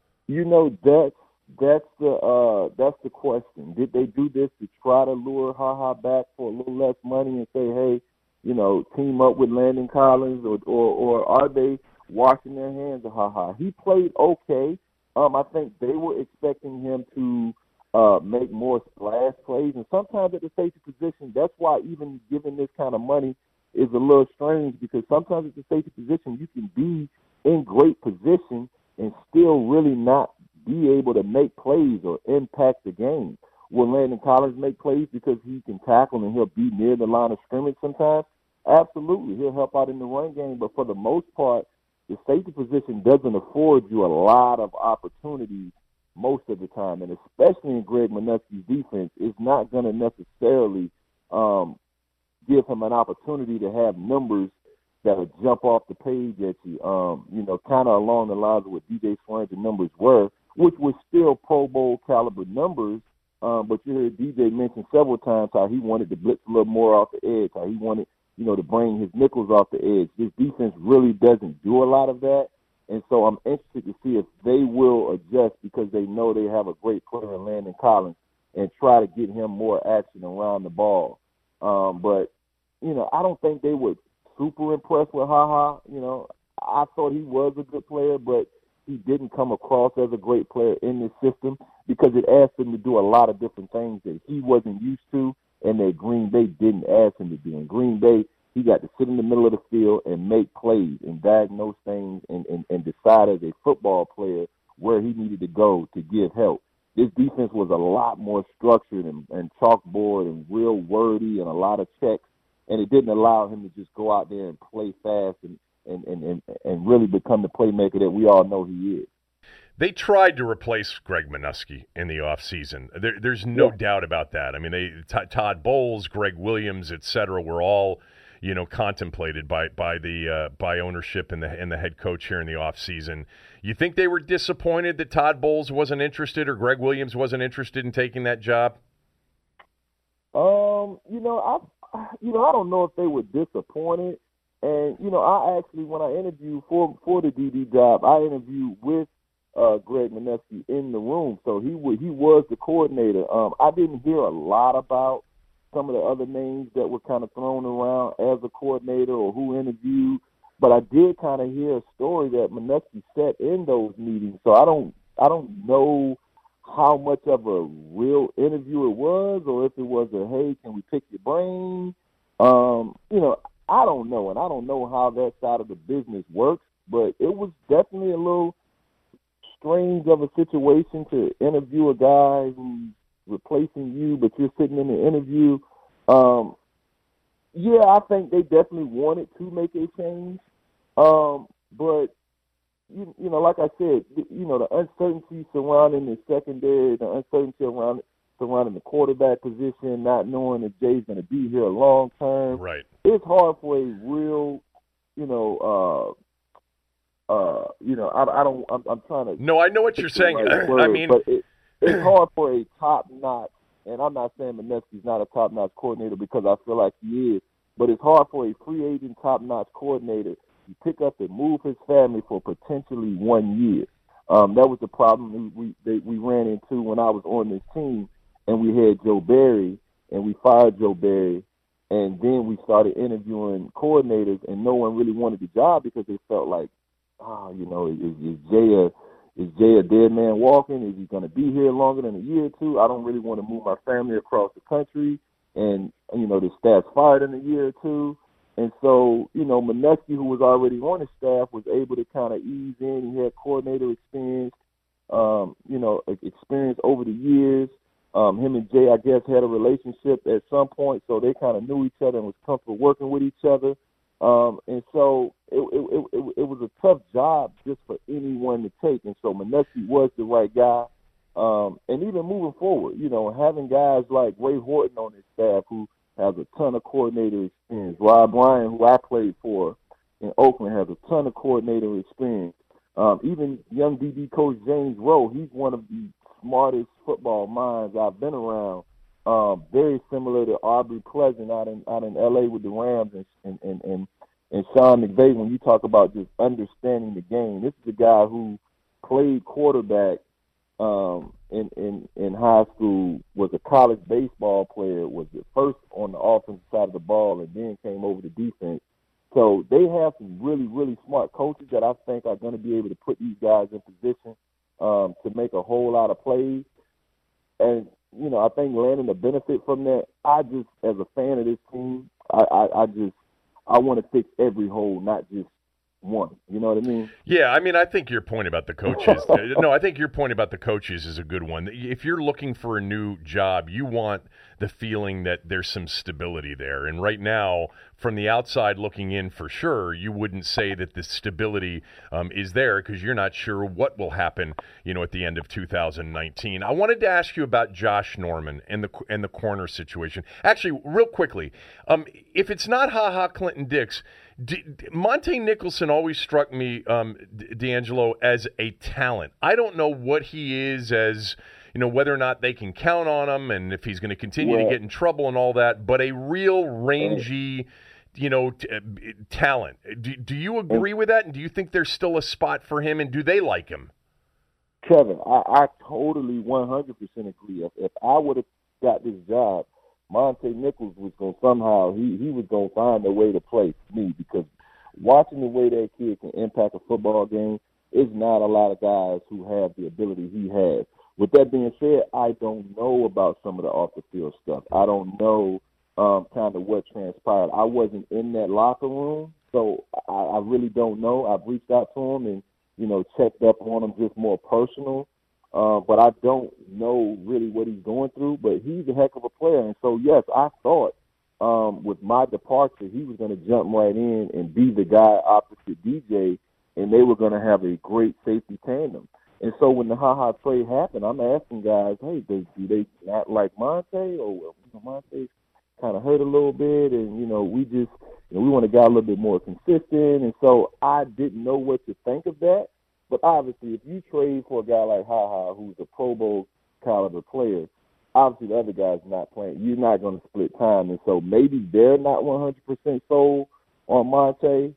That's the question. Did they do this to try to lure HaHa back for a little less money and say, hey, team up with Landon Collins, or are they washing their hands of HaHa? He played okay. I think they were expecting him to make more splash plays, and sometimes at the safety position, that's why even giving this kind of money is a little strange, because sometimes at the safety position you can be in great position and still really not be able to make plays or impact the game. Will Landon Collins make plays because he can tackle and he'll be near the line of scrimmage sometimes? Absolutely. He'll help out in the run game, but for the most part, the safety position doesn't afford you a lot of opportunities most of the time, and especially in Greg Manusky's defense, it's not going to necessarily give him an opportunity to have numbers that will jump off the page at you, kind of along the lines of what DJ Swearinger's numbers were, which was still Pro Bowl caliber numbers, but you heard DJ mention several times how he wanted to blitz a little more off the edge, how he wanted to bring his nickels off the edge. This defense really doesn't do a lot of that. And so I'm interested to see if they will adjust because they know they have a great player in Landon Collins and try to get him more action around the ball. But, I don't think they were super impressed with HaHa. I thought he was a good player, but he didn't come across as a great player in this system because it asked him to do a lot of different things that he wasn't used to and that Green Bay didn't ask him to do. In Green Bay, he got to sit in the middle of the field and make plays and diagnose things and decide as a football player where he needed to go to give help. This defense was a lot more structured and chalkboard and real wordy and a lot of checks, and it didn't allow him to just go out there and play fast and really become the playmaker that we all know he is. They tried to replace Greg Manusky in the offseason. There's no doubt about that. I mean, Todd Bowles, Greg Williams, et cetera, were all contemplated by ownership and the head coach here in the offseason. You think they were disappointed that Todd Bowles wasn't interested or Greg Williams wasn't interested in taking that job? I don't know if they were disappointed. And, I actually, when I interviewed for the DD job, I interviewed with Greg Manusky in the room. So he was the coordinator. I didn't hear a lot about some of the other names that were kind of thrown around as a coordinator or who interviewed, but I did kind of hear a story that Manusky sat in those meetings. So I don't know how much of a real interview it was, or if it was a, hey, can we pick your brain? I don't know, and I don't know how that side of the business works, but it was definitely a little strange of a situation to interview a guy who's replacing you, but you're sitting in the interview. I think they definitely wanted to make a change. But, like I said, the uncertainty surrounding the secondary, the uncertainty surrounding the quarterback position, not knowing if Jay's going to be here long term. Right. It's hard for a real, I'm trying to. No, I know what you're saying. Word, I mean, but it's hard for a top-notch, and I'm not saying Manusky's not a top-notch coordinator because I feel like he is, but it's hard for a free agent top-notch coordinator to pick up and move his family for potentially 1 year. That was the problem we ran into when I was on this team, and we had Joe Barry, and we fired Joe Barry, and then we started interviewing coordinators, and no one really wanted the job because they felt like, is Jay a dead man walking? Is he going to be here longer than a year or two? I don't really want to move my family across the country, and the staff's fired in a year or two. And so, Manusky, who was already on his staff, was able to kind of ease in. He had coordinator experience, experience over the years. Him and Jay, I guess, had a relationship at some point, so they kind of knew each other and was comfortable working with each other. And so it was a tough job just for anyone to take. And so Manusky was the right guy. And even moving forward, having guys like Ray Horton on his staff who has a ton of coordinator experience. Rob Ryan, who I played for in Oakland, has a ton of coordinator experience. Even young DB coach James Rowe, he's one of the smartest football minds I've been around. Very similar to Aubrey Pleasant out in LA with the Rams and Sean McVay when you talk about just understanding the game. This is a guy who played quarterback in high school, was a college baseball player, was the first on the offensive side of the ball, and then came over to defense. So they have some really, really smart coaches that I think are going to be able to put these guys in position to make a whole lot of plays. And, I think Landon will benefit from that. I just, as a fan of this team, I want to fix every hole, not just one. You know what I mean? Yeah, I mean, I think your point about the coaches. I think your point about the coaches is a good one. If you're looking for a new job, you want the feeling that there's some stability there. And right now, from the outside looking in, for sure, you wouldn't say that the stability is there because you're not sure what will happen, at the end of 2019. I wanted to ask you about Josh Norman and the corner situation. Actually, real quickly, if it's not HaHa Clinton Dix, Monte Nicholson always struck me, D'Angelo, as a talent. I don't know what he is as, whether or not they can count on him and if he's going to continue to get in trouble and all that, but a real rangy, talent. Do you agree with that? And do you think there's still a spot for him? And do they like him? Kevin, I totally 100% agree. If I would have got this job, Monte Nichols was going to somehow, he was going to find a way to play me, because watching the way that kid can impact a football game, is not a lot of guys who have the ability he has. With that being said, I don't know about some of the off-the-field stuff. I don't know kind of what transpired. I wasn't in that locker room, so I really don't know. I've reached out to him and, checked up on him just more personal. But I don't know really what he's going through. But he's a heck of a player. And so, yes, I thought with my departure, he was going to jump right in and be the guy opposite DJ, and they were going to have a great safety tandem. And so when the Ha-Ha trade happened, I'm asking guys, hey, do they not like Monte? Or Monte's kind of hurt a little bit, and, we just we want a guy a little bit more consistent. And so I didn't know what to think of that. But obviously, if you trade for a guy like Ha-Ha, who's a Pro Bowl caliber player, obviously the other guy's not playing. You're not going to split time. And so maybe they're not 100% sold on Monte.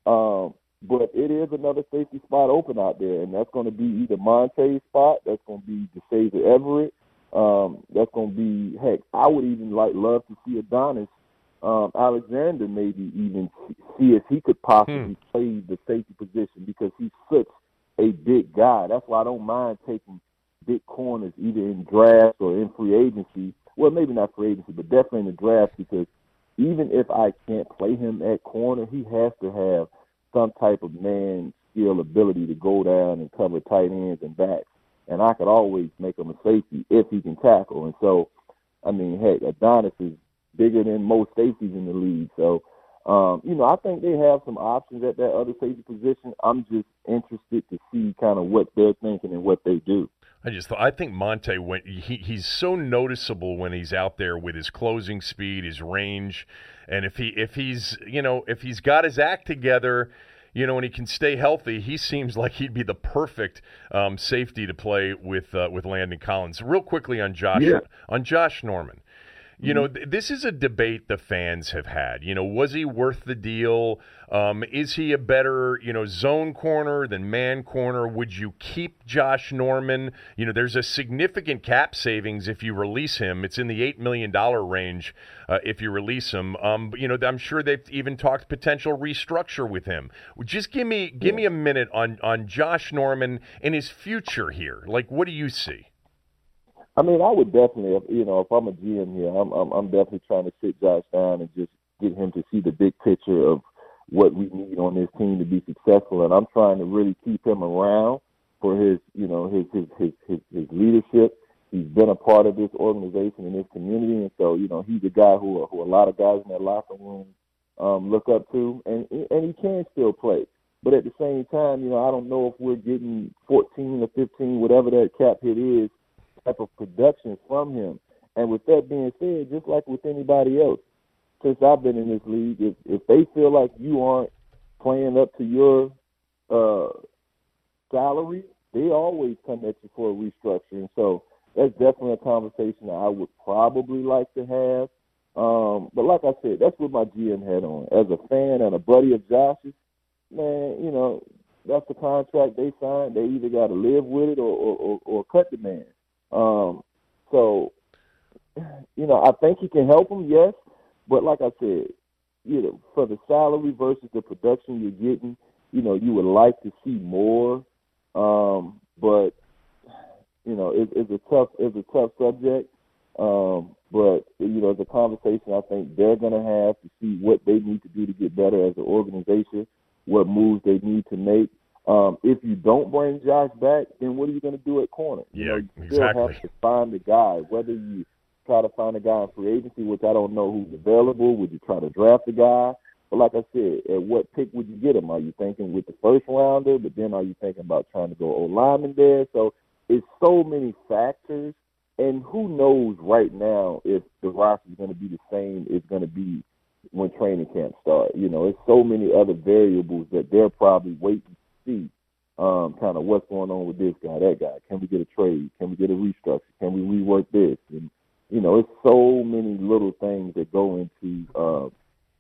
But it is another safety spot open out there, and that's going to be either Monte's spot, that's going to be DeSazer Everett, that's going to be, heck, I would even love to see Adonis Alexander maybe even see if he could possibly play the safety position, because he's such a big guy. That's why I don't mind taking big corners either in drafts or in free agency. Well, maybe not free agency, but definitely in the draft, because even if I can't play him at corner, he has to have some type of man skill ability to go down and cover tight ends and backs. And I could always make him a safety if he can tackle. And so, I mean, heck, Adonis is bigger than most safeties in the league. So, I think they have some options at that other safety position. I'm just interested to see kind of what they're thinking and what they do. I think Monte, he's so noticeable when he's out there with his closing speed, his range, and if he's got his act together, and he can stay healthy, he seems like he'd be the perfect safety to play with Landon Collins. Real quickly on Josh Norman. This is a debate the fans have had. Was he worth the deal? Is he a better, zone corner than man corner? Would you keep Josh Norman? There's a significant cap savings if you release him. It's in the $8 million range if you release him. I'm sure they've even talked potential restructure with him. Just give me a minute on Josh Norman and his future here. Like, what do you see? I mean, I would definitely, if I'm a GM here, I'm definitely trying to sit Josh down and just get him to see the big picture of what we need on this team to be successful. And I'm trying to really keep him around for his leadership. He's been a part of this organization and this community, and so he's a guy who a lot of guys in that locker room look up to, and he can still play. But at the same time, I don't know if we're getting 14 or 15, whatever that cap hit is, type of production from him. And with that being said, just like with anybody else, since I've been in this league, if they feel like you aren't playing up to your salary, they always come at you for a restructuring. So that's definitely a conversation that I would probably like to have. But like I said, that's what my GM had on. As a fan and a buddy of Josh's, man, that's the contract they signed. They either got to live with it or cut the man. So, I think he can help him, yes. But like I said, for the salary versus the production you're getting, you would like to see more. But, it's a tough subject. But, it's a conversation I think they're going to have to see what they need to do to get better as an organization, what moves they need to make. If you don't bring Josh back, then what are you going to do at corner? You still have to find a guy, whether you try to find a guy in free agency, which I don't know who's available. Would you try to draft a guy? But like I said, at what pick would you get him? Are you thinking with the first rounder, but then are you thinking about trying to go O-lineman there? So it's so many factors, and who knows right now if the roster is going to be the same it's going to be when training camp starts. It's so many other variables that they're probably waiting to see kind of what's going on with this guy, that guy. Can we get a trade? Can we get a restructure? Can we rework this? And, it's so many little things that go into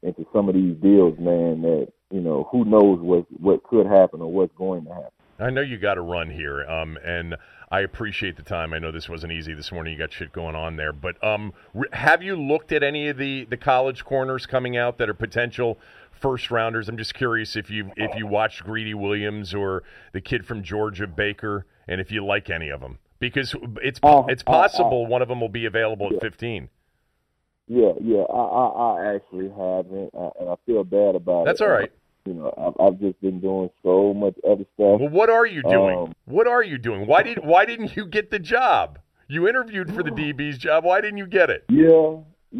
into some of these deals, man, that, who knows what could happen or what's going to happen. I know you got to run here, and I appreciate the time. I know this wasn't easy this morning. You got shit going on there. But have you looked at any of the college corners coming out that are potential first-rounders? I'm just curious if you watched Greedy Williams or the kid from Georgia, Baker, and if you like any of them. Because it's possible one of them will be available at 15. Yeah, I actually haven't, and I feel bad about it. That's all right. I've just been doing so much other stuff. Well, what are you doing? What are you doing? Why didn't you get the job? You interviewed for the DB's job. Why didn't you get it? Yeah.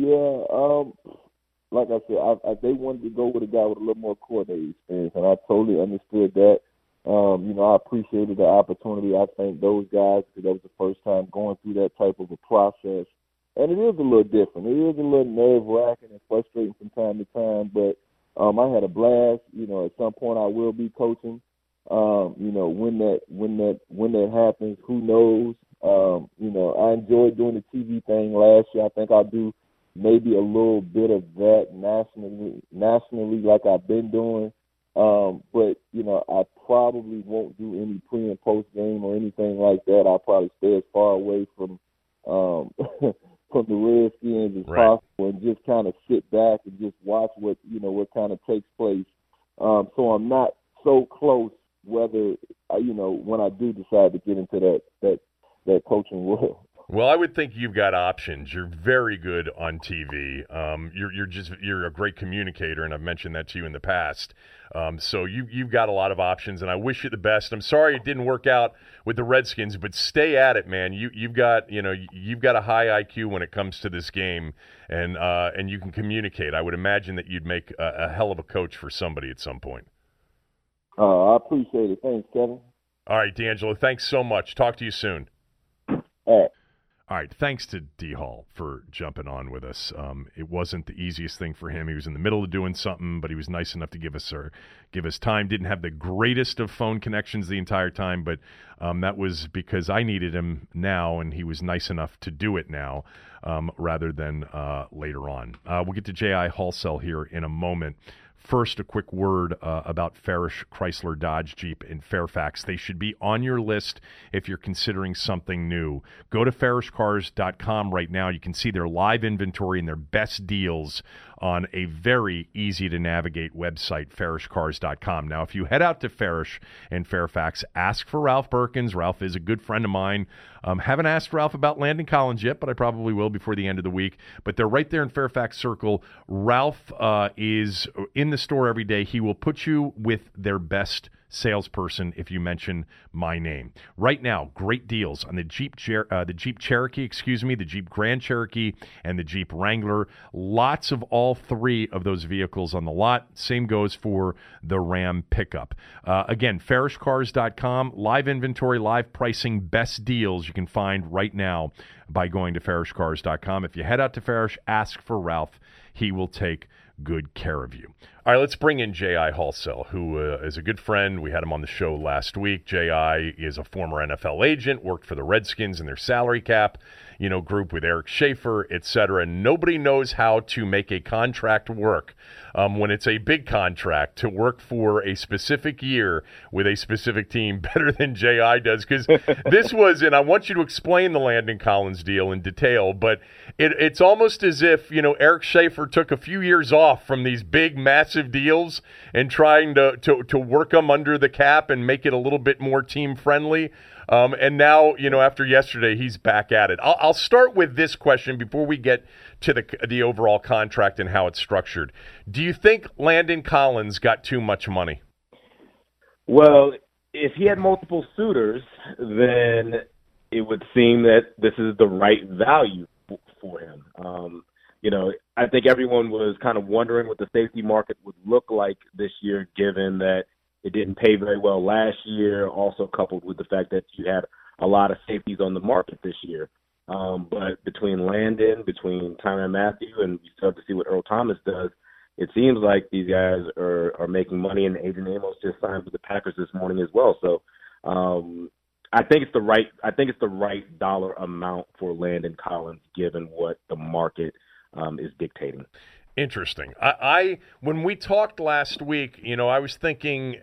Like I said, they wanted to go with a guy with a little more coordinating experience, and I totally understood that. I appreciated the opportunity. I thank those guys because that was the first time going through that type of a process. And it is a little different. It is a little nerve-wracking and frustrating from time to time, but I had a blast. At some point I will be coaching. When that happens, who knows? I enjoyed doing the TV thing last year. I think I'll do maybe a little bit of that nationally like I've been doing. But I probably won't do any pre and post game or anything like that. I'll probably stay as far away from from the Redskins as possible, and just kind of sit back and just watch what kind of takes place. So I'm not so close whether when I do decide to get into that coaching world. Well, I would think you've got options. You're very good on TV. You're a great communicator, and I've mentioned that to you in the past. So you've got a lot of options, and I wish you the best. I'm sorry it didn't work out with the Redskins, but stay at it, man. You've got a high IQ when it comes to this game, and you can communicate. I would imagine that you'd make a hell of a coach for somebody at some point. I appreciate it. Thanks, Kevin. All right, D'Angelo. Thanks so much. Talk to you soon. All right. All right, thanks to D. Hall for jumping on with us. It wasn't the easiest thing for him. He was in the middle of doing something, but he was nice enough to give us time. Didn't have the greatest of phone connections the entire time, but that was because I needed him now, and he was nice enough to do it now rather than later on. We'll get to J.I. Halsell here in a moment. First, a quick word about Farish Chrysler Dodge Jeep in Fairfax. They should be on your list if you're considering something new. Go to farishcars.com right now. You can see their live inventory and their best deals on a very easy-to-navigate website, farishcars.com. Now, if you head out to Farish in Fairfax, ask for Ralph Perkins. Ralph is a good friend of mine. Haven't asked Ralph about Landon Collins yet, but I probably will before the end of the week. But they're right there in Fairfax Circle. Ralph is in the store every day. He will put you with their best salesperson if you mention my name. Right now, great deals on the Jeep Cherokee, the Jeep Grand Cherokee, and the Jeep Wrangler. Lots of all three of those vehicles on the lot. Same goes for the Ram pickup. Again, farishcars.com, live inventory, live pricing, best deals you can find right now by going to farishcars.com. If you head out to Farish, ask for Ralph. He will take good care of you. All right, let's bring in J.I. Halsell, who is a good friend. We had him on the show last week. J.I. is a former NFL agent, worked for the Redskins in their salary cap, group with Eric Schaefer, etc. Nobody knows how to make a contract work when it's a big contract to work for a specific year with a specific team better than J.I. does, because this was, and I want you to explain the Landon Collins deal in detail, but it's almost as if, Eric Schaefer took a few years off from these big, massive deals and trying to work them under the cap and make it a little bit more team-friendly. And now, after yesterday, he's back at it. I'll start with this question before we get to the overall contract and how it's structured. Do you think Landon Collins got too much money? Well, if he had multiple suitors, then it would seem that this is the right value for him. I think everyone was kind of wondering what the safety market would look like this year, given that it didn't pay very well last year, also coupled with the fact that you had a lot of safeties on the market this year. But between Landon, between Tyrann Mathieu, and you start to see what Earl Thomas does, it seems like these guys are making money, and Adrian Amos just signed with the Packers this morning as well. So I think it's the right dollar amount for Landon Collins, given what the market is dictating. Interesting. I when we talked last week, I was thinking,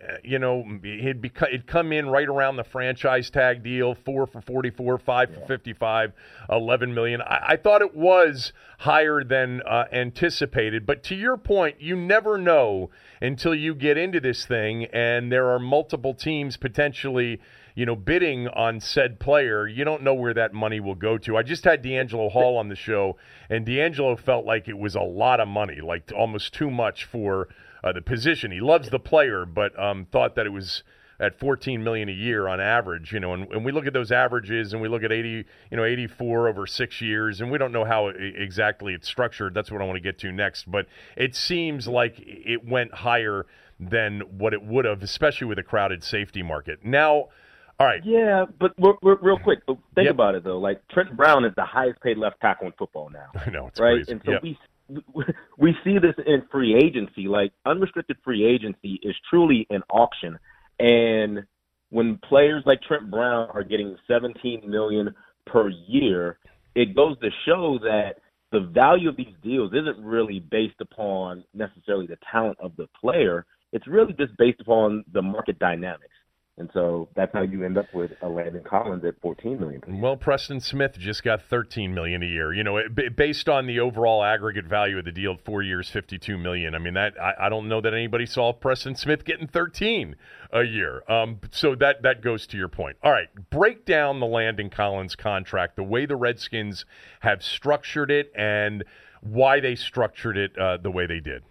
it'd come in right around the franchise tag deal, 4 for 44, 5 for 55, 11 million. I thought it was higher than anticipated, but to your point, you never know until you get into this thing, and there are multiple teams potentially bidding on said player. You don't know where that money will go to. I just had D'Angelo Hall on the show, and D'Angelo felt like it was a lot of money, like almost too much for the position. He loves the player, but thought that it was at $14 million a year on average. And we look at those averages, and we look at 84 over 6 years, and we don't know how exactly it's structured. That's what I want to get to next. But it seems like it went higher than what it would have, especially with a crowded safety market. Now, all right. Yeah, but real quick, think about it, though. Like, Trent Brown is the highest paid left tackle in football now. I know, it's right? crazy. And so we see this in free agency. Like, unrestricted free agency is truly an auction. And when players like Trent Brown are getting $17 million per year, it goes to show that the value of these deals isn't really based upon necessarily the talent of the player. It's really just based upon the market dynamics. And so that's how you end up with a Landon Collins at $14 million. Well, Preston Smith just got $13 million a year. Based on the overall aggregate value of the deal, 4 years, $52 million. I mean, that I don't know that anybody saw Preston Smith getting 13 a year. So that goes to your point. All right, break down the Landon Collins contract, the way the Redskins have structured it, and why they structured it the way they did.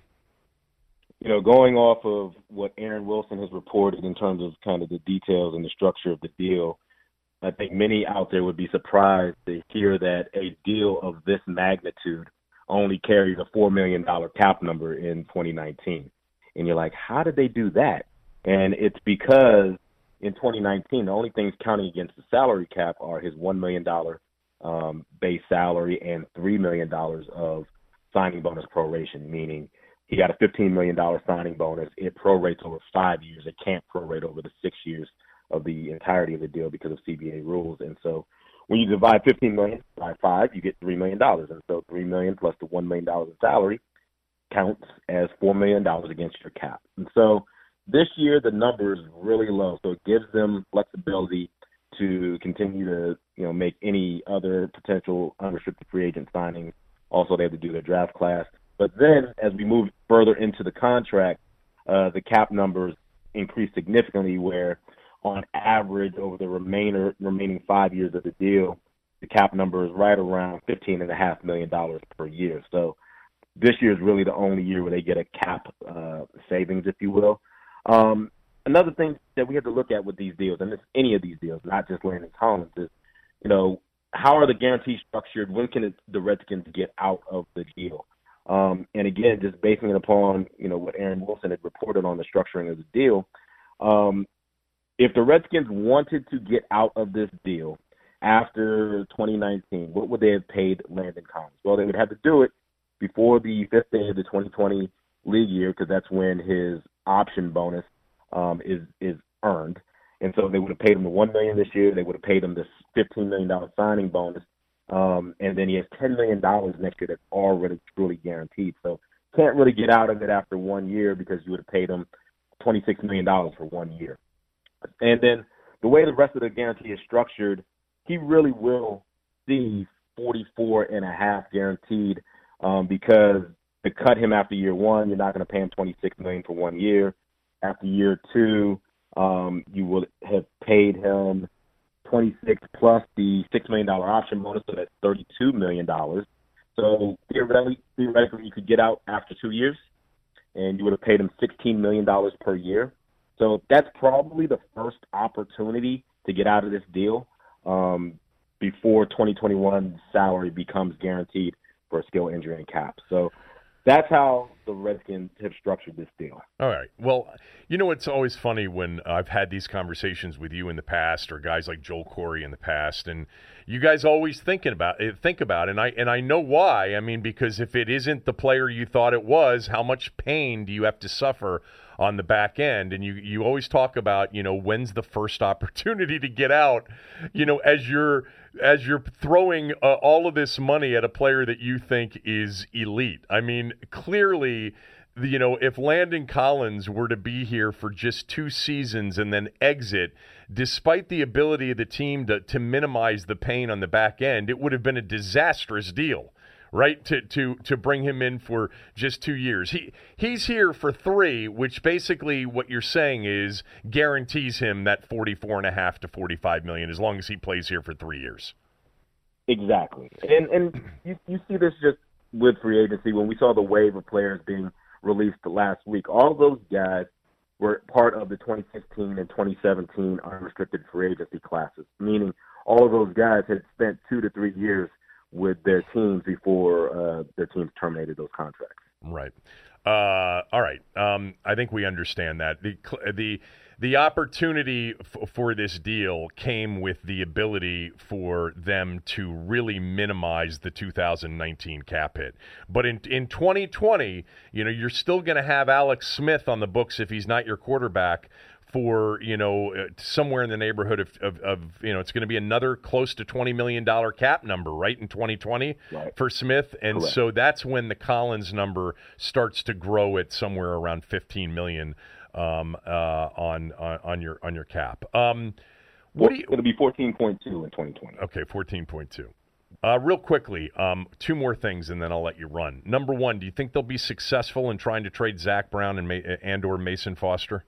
Going off of what Aaron Wilson has reported in terms of kind of the details and the structure of the deal, I think many out there would be surprised to hear that a deal of this magnitude only carries a $4 million cap number in 2019. And you're like, how did they do that? And it's because in 2019, the only things counting against the salary cap are his $1 million base salary and $3 million of signing bonus proration, meaning he got a $15 million signing bonus. It prorates over 5 years. It can't prorate over the 6 years of the entirety of the deal because of CBA rules. And so when you divide $15 million by 5, you get $3 million. And so $3 million plus the $1 million in salary counts as $4 million against your cap. And so this year the number is really low. So it gives them flexibility to continue to make any other potential unrestricted free agent signings. Also, they have to do their draft class. But then as we move further into the contract, the cap numbers increase significantly where on average over the remaining 5 years of the deal, the cap number is right around $15.5 million per year. So this year is really the only year where they get a cap savings, if you will. Another thing that we have to look at with these deals, and it's any of these deals, not just Landon Collins, is, how are the guarantees structured? When can the Redskins get out of the deal? And again, just basing it upon, what Aaron Wilson had reported on the structuring of the deal, if the Redskins wanted to get out of this deal after 2019, what would they have paid Landon Collins? Well, they would have to do it before the 5th day of the 2020 league year because that's when his option bonus is earned. And so they would have paid him the $1 million this year. They would have paid him this $15 million signing bonus. And then he has $10 million next year that's already truly guaranteed. So can't really get out of it after 1 year because you would have paid him $26 million for 1 year. And then the way the rest of the guarantee is structured, he really will see 44.5 guaranteed because to cut him after year one, you're not going to pay him $26 million for 1 year. After year two, you will have paid him 26 plus the $6 million option bonus, so that's $32 million. So theoretically, you could get out after 2 years, and you would have paid him $16 million per year. So that's probably the first opportunity to get out of this deal before 2021 salary becomes guaranteed for a skill, injury, and cap. So that's how the Redskins have structured this deal. All right. Well, it's always funny when I've had these conversations with you in the past or guys like Joel Corey in the past, and you guys always think about it, and I know why. I mean, because if it isn't the player you thought it was, how much pain do you have to suffer on the back end. And you always talk about, when's the first opportunity to get out, as you're throwing all of this money at a player that you think is elite. I mean, clearly, if Landon Collins were to be here for just 2 seasons and then exit, despite the ability of the team to minimize the pain on the back end, it would have been a disastrous deal, right? To bring him in for just 2 years. He's here for 3, which basically what you're saying is guarantees him that $44.5 to $45 million as long as he plays here for 3 years. Exactly, and you see this just with free agency when we saw the wave of players being released last week. All those guys were part of the 2015 and 2017 unrestricted free agency classes, meaning all of those guys had spent 2 to 3 years with their teams before their teams terminated those contracts. Right. All right. I think we understand that. The opportunity for this deal came with the ability for them to really minimize the 2019 cap hit. But in 2020, you're still going to have Alex Smith on the books if he's not your quarterback for, somewhere in the neighborhood of it's going to be another close to $20 million cap number, right, in 2020 for Smith. And Correct. So that's when the Collins number starts to grow at somewhere around $15 million on your cap. It'll be 14.2 in 2020. Okay, 14.2. Real quickly, 2 more things, and then I'll let you run. Number 1, do you think they'll be successful in trying to trade Zach Brown and/or Mason Foster?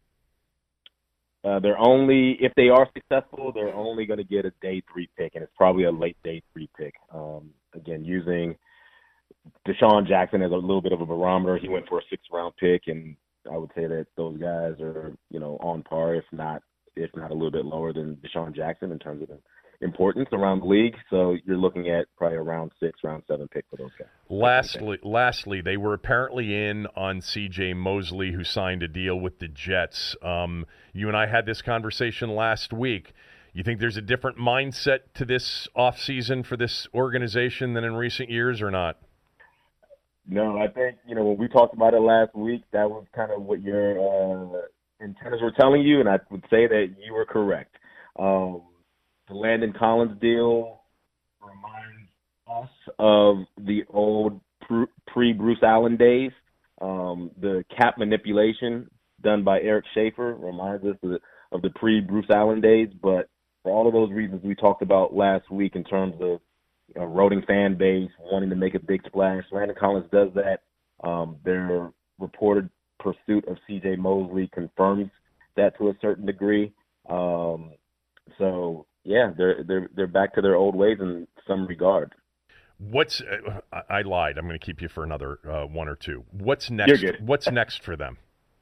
If they are successful, they're only going to get a day 3 pick, and it's probably a late day 3 pick. Again, using Deshaun Jackson as a little bit of a barometer, he went for a 6th-round pick, and I would say that those guys are, on par, if not a little bit lower than Deshaun Jackson in terms of importance around the league. So you're looking at probably a round 6, round 7 pick for those guys. Lastly, they were apparently in on C.J. Mosley, who signed a deal with the Jets. You and I had this conversation last week. You think there's a different mindset to this offseason for this organization than in recent years or not? No, I think, when we talked about it last week, that was kind of what your antennas were telling you, and I would say that you were correct. The Landon Collins deal reminds us of the old pre-Bruce Allen days. The cap manipulation done by Eric Schaefer reminds us of the pre-Bruce Allen days, but for all of those reasons we talked about last week in terms of eroding fan base, wanting to make a big splash. Landon Collins does that. Their reported pursuit of C.J. Mosley confirms that to a certain degree. So yeah, they're back to their old ways in some regard. I lied. I'm going to keep you for another 1 or 2. What's next? You're good. What's next for them?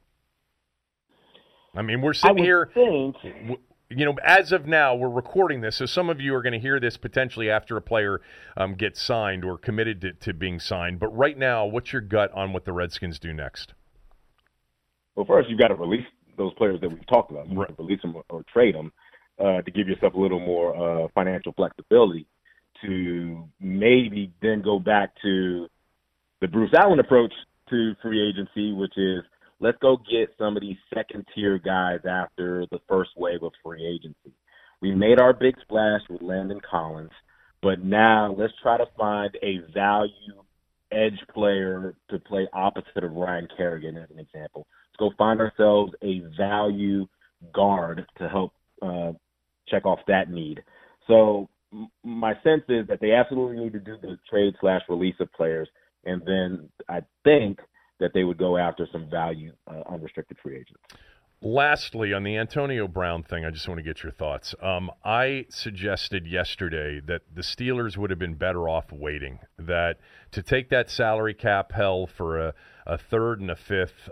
I mean, we're sitting here. As of now, we're recording this, so some of you are going to hear this potentially after a player gets signed or committed to being signed. But right now, what's your gut on what the Redskins do next? Well, first, you've got to release those players that we've talked about. You have to release them or trade them to give yourself a little more financial flexibility to maybe then go back to the Bruce Allen approach to free agency, which is let's go get some of these second-tier guys after the first wave of free agency. We made our big splash with Landon Collins, but now let's try to find a value edge player to play opposite of Ryan Kerrigan, as an example. Let's go find ourselves a value guard to help check off that need. So my sense is that they absolutely need to do the trade/release of players, and then I think that they would go after some value unrestricted free agents. Lastly, on the Antonio Brown thing, I just want to get your thoughts. I suggested yesterday that the Steelers would have been better off waiting, that to take that salary cap hell for a third and a fifth,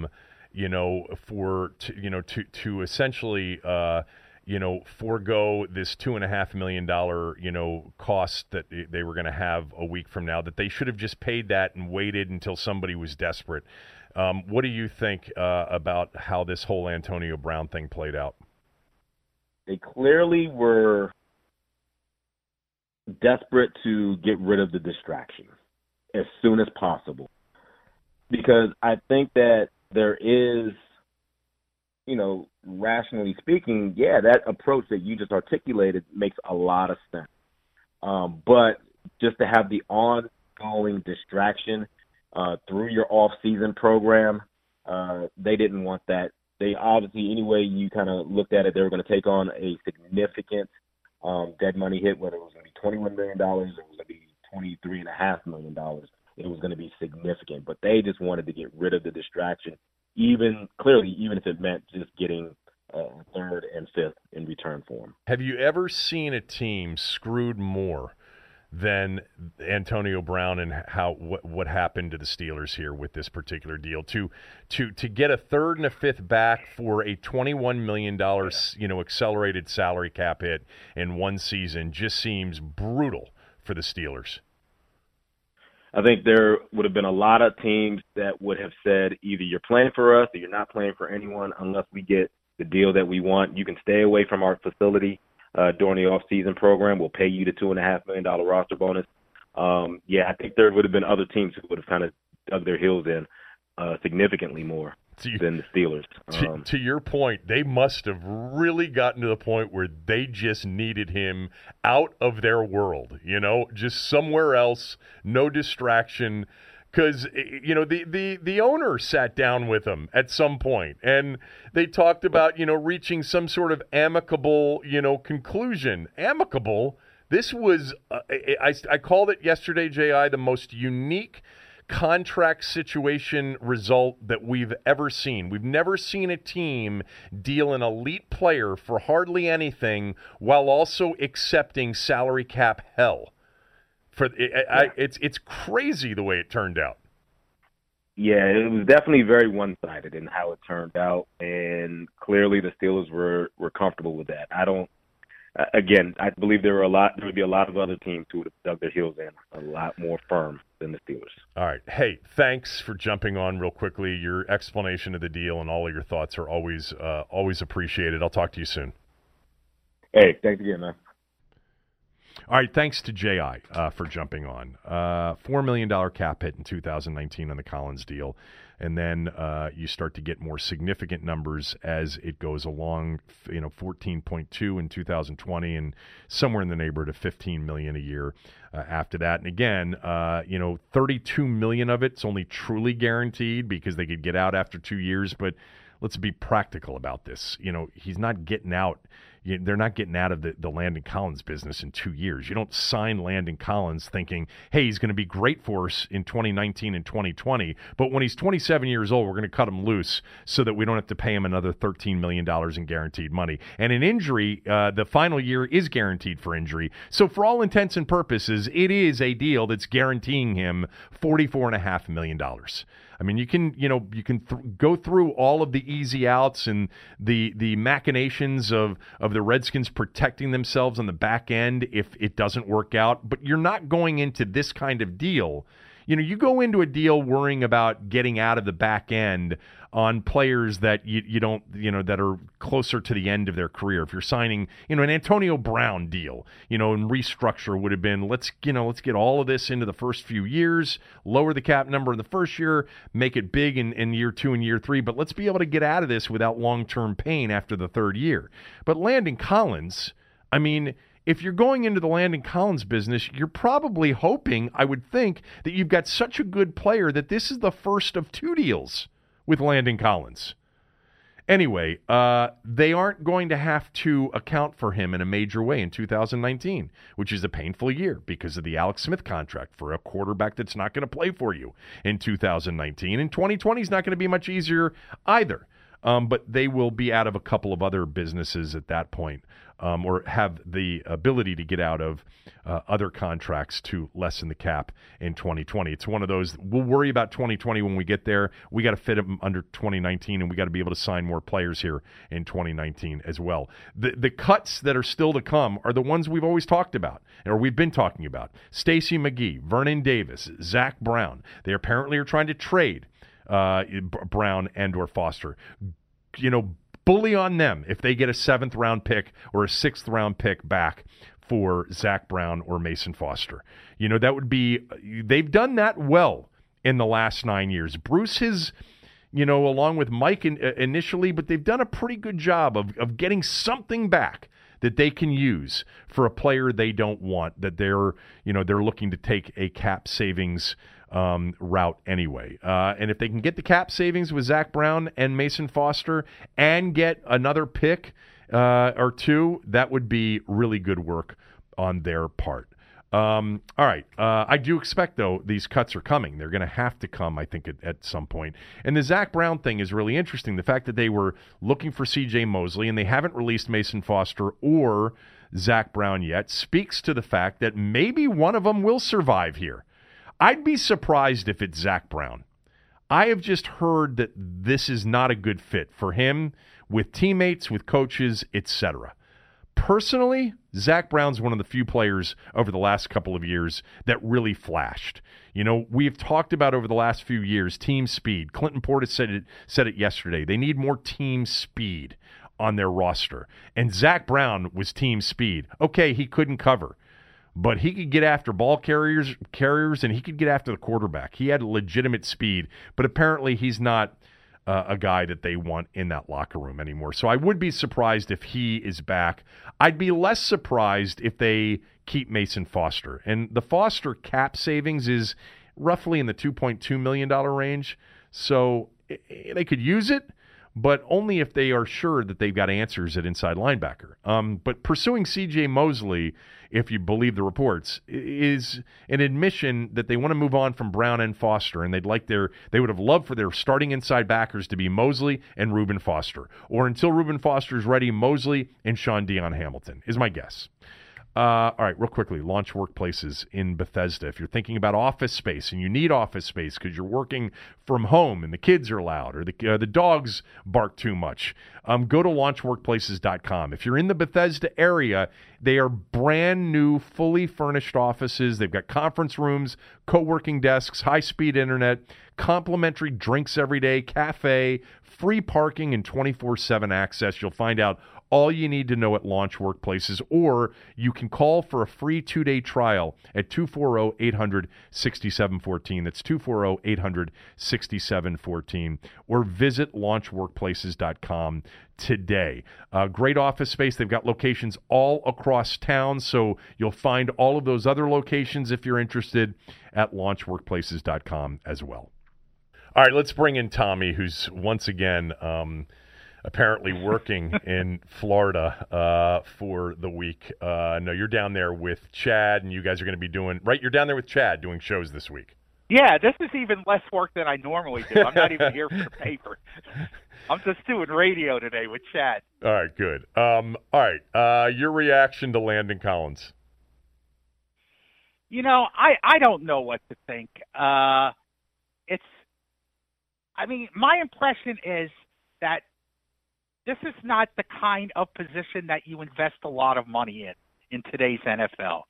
to essentially forego this $2.5 million, cost that they were going to have a week from now, that they should have just paid that and waited until somebody was desperate. What do you think about how this whole Antonio Brown thing played out? They clearly were desperate to get rid of the distraction as soon as possible, because I think that there is, rationally speaking, that approach that you just articulated makes a lot of sense. But just to have the ongoing distraction through your off-season program, they didn't want that. They obviously, any way you kind of looked at it, they were going to take on a significant dead money hit, whether it was going to be $21 million or it was going to be $23.5 million. It was going to be significant. But they just wanted to get rid of the distraction, even if it meant just getting third and fifth in return for him. Have you ever seen a team screwed more than Antonio Brown and what happened to the Steelers here with this particular deal? To get a third and a fifth back for a $21 million accelerated salary cap hit in one season just seems brutal for the Steelers. I think there would have been a lot of teams that would have said either you're playing for us or you're not playing for anyone unless we get the deal that we want. You can stay away from our facility during the off-season program. We'll pay you the $2.5 million roster bonus. I think there would have been other teams who would have kind of dug their heels in significantly more than the Steelers. To your point, they must have really gotten to the point where they just needed him out of their world, just somewhere else, no distraction. Because, the owner sat down with him at some point, and they talked about, reaching some sort of amicable, conclusion. Amicable? This was, I called it yesterday, J.I., the most unique contract situation result that we've ever seen. We've never seen a team deal an elite player for hardly anything while also accepting salary cap hell. It's crazy the way it turned out. Yeah, it was definitely very one-sided in how it turned out, and clearly the Steelers were comfortable with that. I believe there would be a lot of other teams who would have dug their heels in a lot more firm than the Steelers. All right. Hey, thanks for jumping on real quickly. Your explanation of the deal and all of your thoughts are always appreciated. I'll talk to you soon. Hey, thanks again, man. All right, thanks to J.I. For jumping on. $4 million cap hit in 2019 on the Collins deal, and then you start to get more significant numbers as it goes along, 14.2 in 2020 and somewhere in the neighborhood of $15 million a year after that. And again, $32 million of it's only truly guaranteed because they could get out after 2 years, but let's be practical about this. He's not getting out. They're not getting out of the Landon Collins business in 2 years. You don't sign Landon Collins thinking, hey, he's going to be great for us in 2019 and 2020, but when he's 27 years old, we're going to cut him loose so that we don't have to pay him another $13 million in guaranteed money. And in injury, the final year is guaranteed for injury. So for all intents and purposes, it is a deal that's guaranteeing him $44.5 million. I mean, you can go through all of the easy outs and the machinations of the Redskins protecting themselves on the back end if it doesn't work out, but you're not going into this kind of deal. You go into a deal worrying about getting out of the back end on players that you don't, that are closer to the end of their career. If you're signing, an Antonio Brown deal, and restructure would have been, let's get all of this into the first few years, lower the cap number in the first year, make it big in year 2 and year 3, but let's be able to get out of this without long-term pain after the third year. But Landon Collins, I mean, if you're going into the Landon Collins business, you're probably hoping, I would think, that you've got such a good player that this is the first of 2 deals with Landon Collins. Anyway, they aren't going to have to account for him in a major way in 2019, which is a painful year because of the Alex Smith contract for a quarterback that's not going to play for you in 2019. And 2020 is not going to be much easier either. But they will be out of a couple of other businesses at that point, or have the ability to get out of other contracts to lessen the cap in 2020. It's one of those, we'll worry about 2020 when we get there. We got to fit them under 2019, and we got to be able to sign more players here in 2019 as well. The cuts that are still to come are the ones we've always talked about, or we've been talking about. Stacey McGee, Vernon Davis, Zach Brown. They apparently are trying to trade Brown and or Foster. Bully on them if they get a 7th round pick or a 6th round pick back for Zach Brown or Mason Foster. That would be, they've done that well in the last 9 years. Bruce has, along with Mike initially, but they've done a pretty good job of getting something back that they can use for a player they don't want, that they're looking to take a cap savings route anyway. And if they can get the cap savings with Zach Brown and Mason Foster and get another pick or two, that would be really good work on their part. All right. I do expect, though, these cuts are coming. They're going to have to come, I think, at some point. And the Zach Brown thing is really interesting. The fact that they were looking for C.J. Mosley and they haven't released Mason Foster or Zach Brown yet speaks to the fact that maybe one of them will survive here. I'd be surprised if it's Zach Brown. I have just heard that this is not a good fit for him with teammates, with coaches, etc. Personally, Zach Brown's one of the few players over the last couple of years that really flashed. We've talked about over the last few years team speed. Clinton Portis said it yesterday. They need more team speed on their roster. And Zach Brown was team speed. Okay, he couldn't cover, but he could get after ball carriers, and he could get after the quarterback. He had legitimate speed, but apparently he's not a guy that they want in that locker room anymore. So I would be surprised if he is back. I'd be less surprised if they keep Mason Foster. And the Foster cap savings is roughly in the $2.2 million range. So they could use it, but only if they are sure that they've got answers at inside linebacker. But pursuing C.J. Mosley, if you believe the reports, is an admission that they want to move on from Brown and Foster, and they would have loved for their starting inside backers to be Mosley and Reuben Foster, or until Reuben Foster is ready, Mosley and Sean Dion Hamilton is my guess. All right, real quickly, Launch Workplaces in Bethesda. If you're thinking about office space and you need office space because you're working from home and the kids are loud or the dogs bark too much, go to launchworkplaces.com. If you're in the Bethesda area, they are brand new, fully furnished offices. They've got conference rooms, co-working desks, high-speed internet, complimentary drinks every day, cafe, free parking, and 24/7 access. You'll find out all you need to know at Launch Workplaces, or you can call for a free 2-day trial at 240-800-6714. That's 240-800-6714. Or visit launchworkplaces.com today. Great office space. They've got locations all across town, so you'll find all of those other locations if you're interested at launchworkplaces.com as well. All right, let's bring in Tommy, who's once again apparently working in Florida for the week. No, you're down there with Chad, and you guys are going to be you're down there with Chad doing shows this week. Yeah, this is even less work than I normally do. I'm not even here for the paper. I'm just doing radio today with Chad. All right, good. All right, your reaction to Landon Collins? I don't know what to think. My impression is that this is not the kind of position that you invest a lot of money in today's NFL.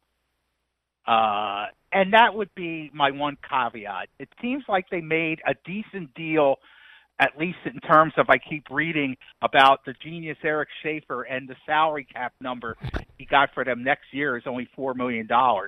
And that would be my one caveat. It seems like they made a decent deal, at least in terms of I keep reading about the genius Eric Schaefer, and the salary cap number he got for them next year is only $4 million.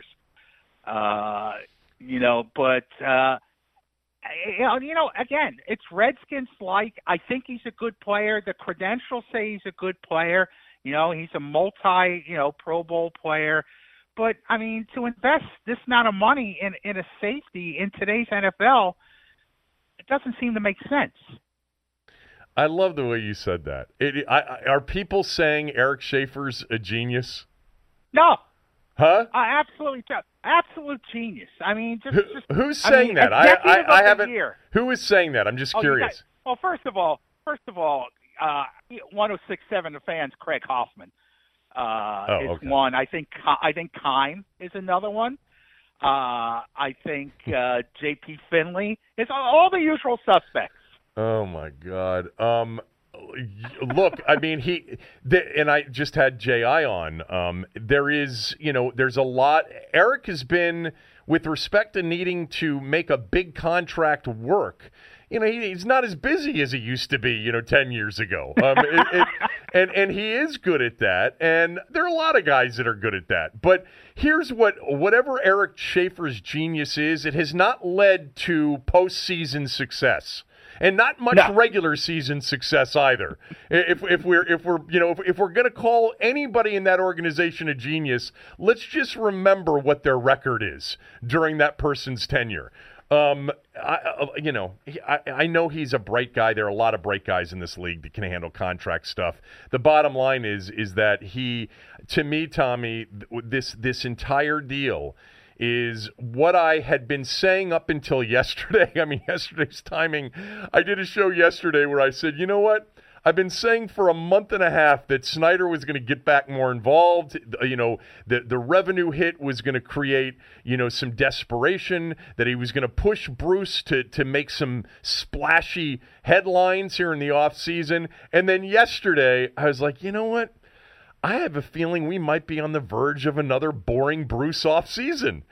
Again, it's Redskins-like. I think he's a good player. The credentials say he's a good player. He's a Pro Bowl player. But, to invest this amount of money in a safety in today's NFL, it doesn't seem to make sense. I love the way you said that. Are people saying Eric Schaefer's a genius? No. Huh? Absolute genius. Just who's saying that? I haven't. Who is saying that? I'm just curious. First of all, 106.7 The Fans, Craig Hoffman is one. I think Kime is another one. I think J.P. Finley is all the usual suspects. Oh my God. Look, and I just had J.I. on. There's a lot. Eric has been, with respect to needing to make a big contract work, he's not as busy as he used to be, 10 years ago. And he is good at that. And there are a lot of guys that are good at that. But here's whatever Eric Schaefer's genius is, it has not led to postseason success. and not much regular season success either. If we're going to call anybody in that organization a genius, let's just remember what their record is during that person's tenure. I know he's a bright guy. There are a lot of bright guys in this league that can handle contract stuff. The bottom line is that he, to me, Tommy, this entire deal is what I had been saying up until yesterday. I mean, yesterday's timing. I did a show yesterday where I said, you know what? I've been saying for a month and a half that Snyder was going to get back more involved. The revenue hit was going to create, some desperation, that he was going to push Bruce to make some splashy headlines here in the offseason. And then yesterday, I was like, you know what? I have a feeling we might be on the verge of another boring Bruce offseason.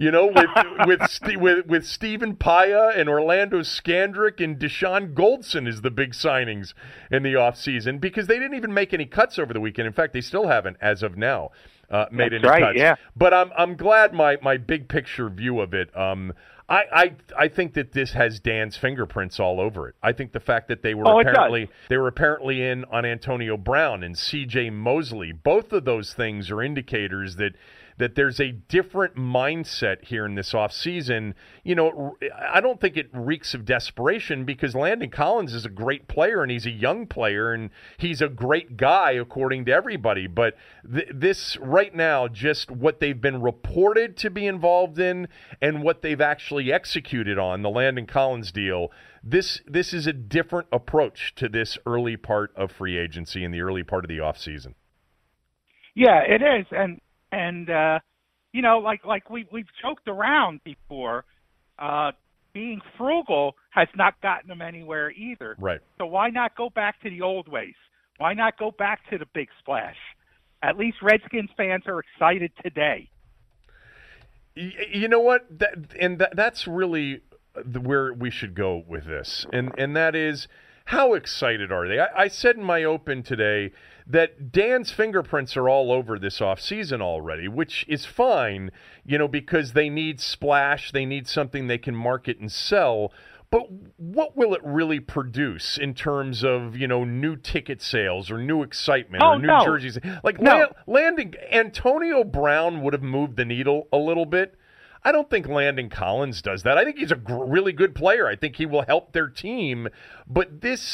With Stephen Paya and Orlando Skandrick and Deshaun Goldson is the big signings in the offseason, because they didn't even make any cuts over the weekend. In fact, they still haven't, as of now, made any cuts. Yeah. But I'm glad my big picture view of it. I think that this has Dan's fingerprints all over it. I think the fact that they were apparently in on Antonio Brown and C.J. Mosley, both of those things are indicators that there's a different mindset here in this offseason. I don't think it reeks of desperation, because Landon Collins is a great player, and he's a young player, and he's a great guy according to everybody. But this right now, just what they've been reported to be involved in and what they've actually executed on, the Landon Collins deal, this is a different approach to this early part of free agency and the early part of the offseason. Yeah, it is. And like we've joked around before, being frugal has not gotten them anywhere either. Right. So why not go back to the old ways? Why not go back to the big splash? At least Redskins fans are excited today. You know what? That's really where we should go with this. And that is, how excited are they? I said in my open today that Dan's fingerprints are all over this offseason already, which is fine, because they need splash. They need something they can market and sell. But what will it really produce in terms of, new ticket sales or new excitement or new jerseys? Landing Antonio Brown would have moved the needle a little bit. I don't think Landon Collins does that. I think he's a really good player. I think he will help their team. But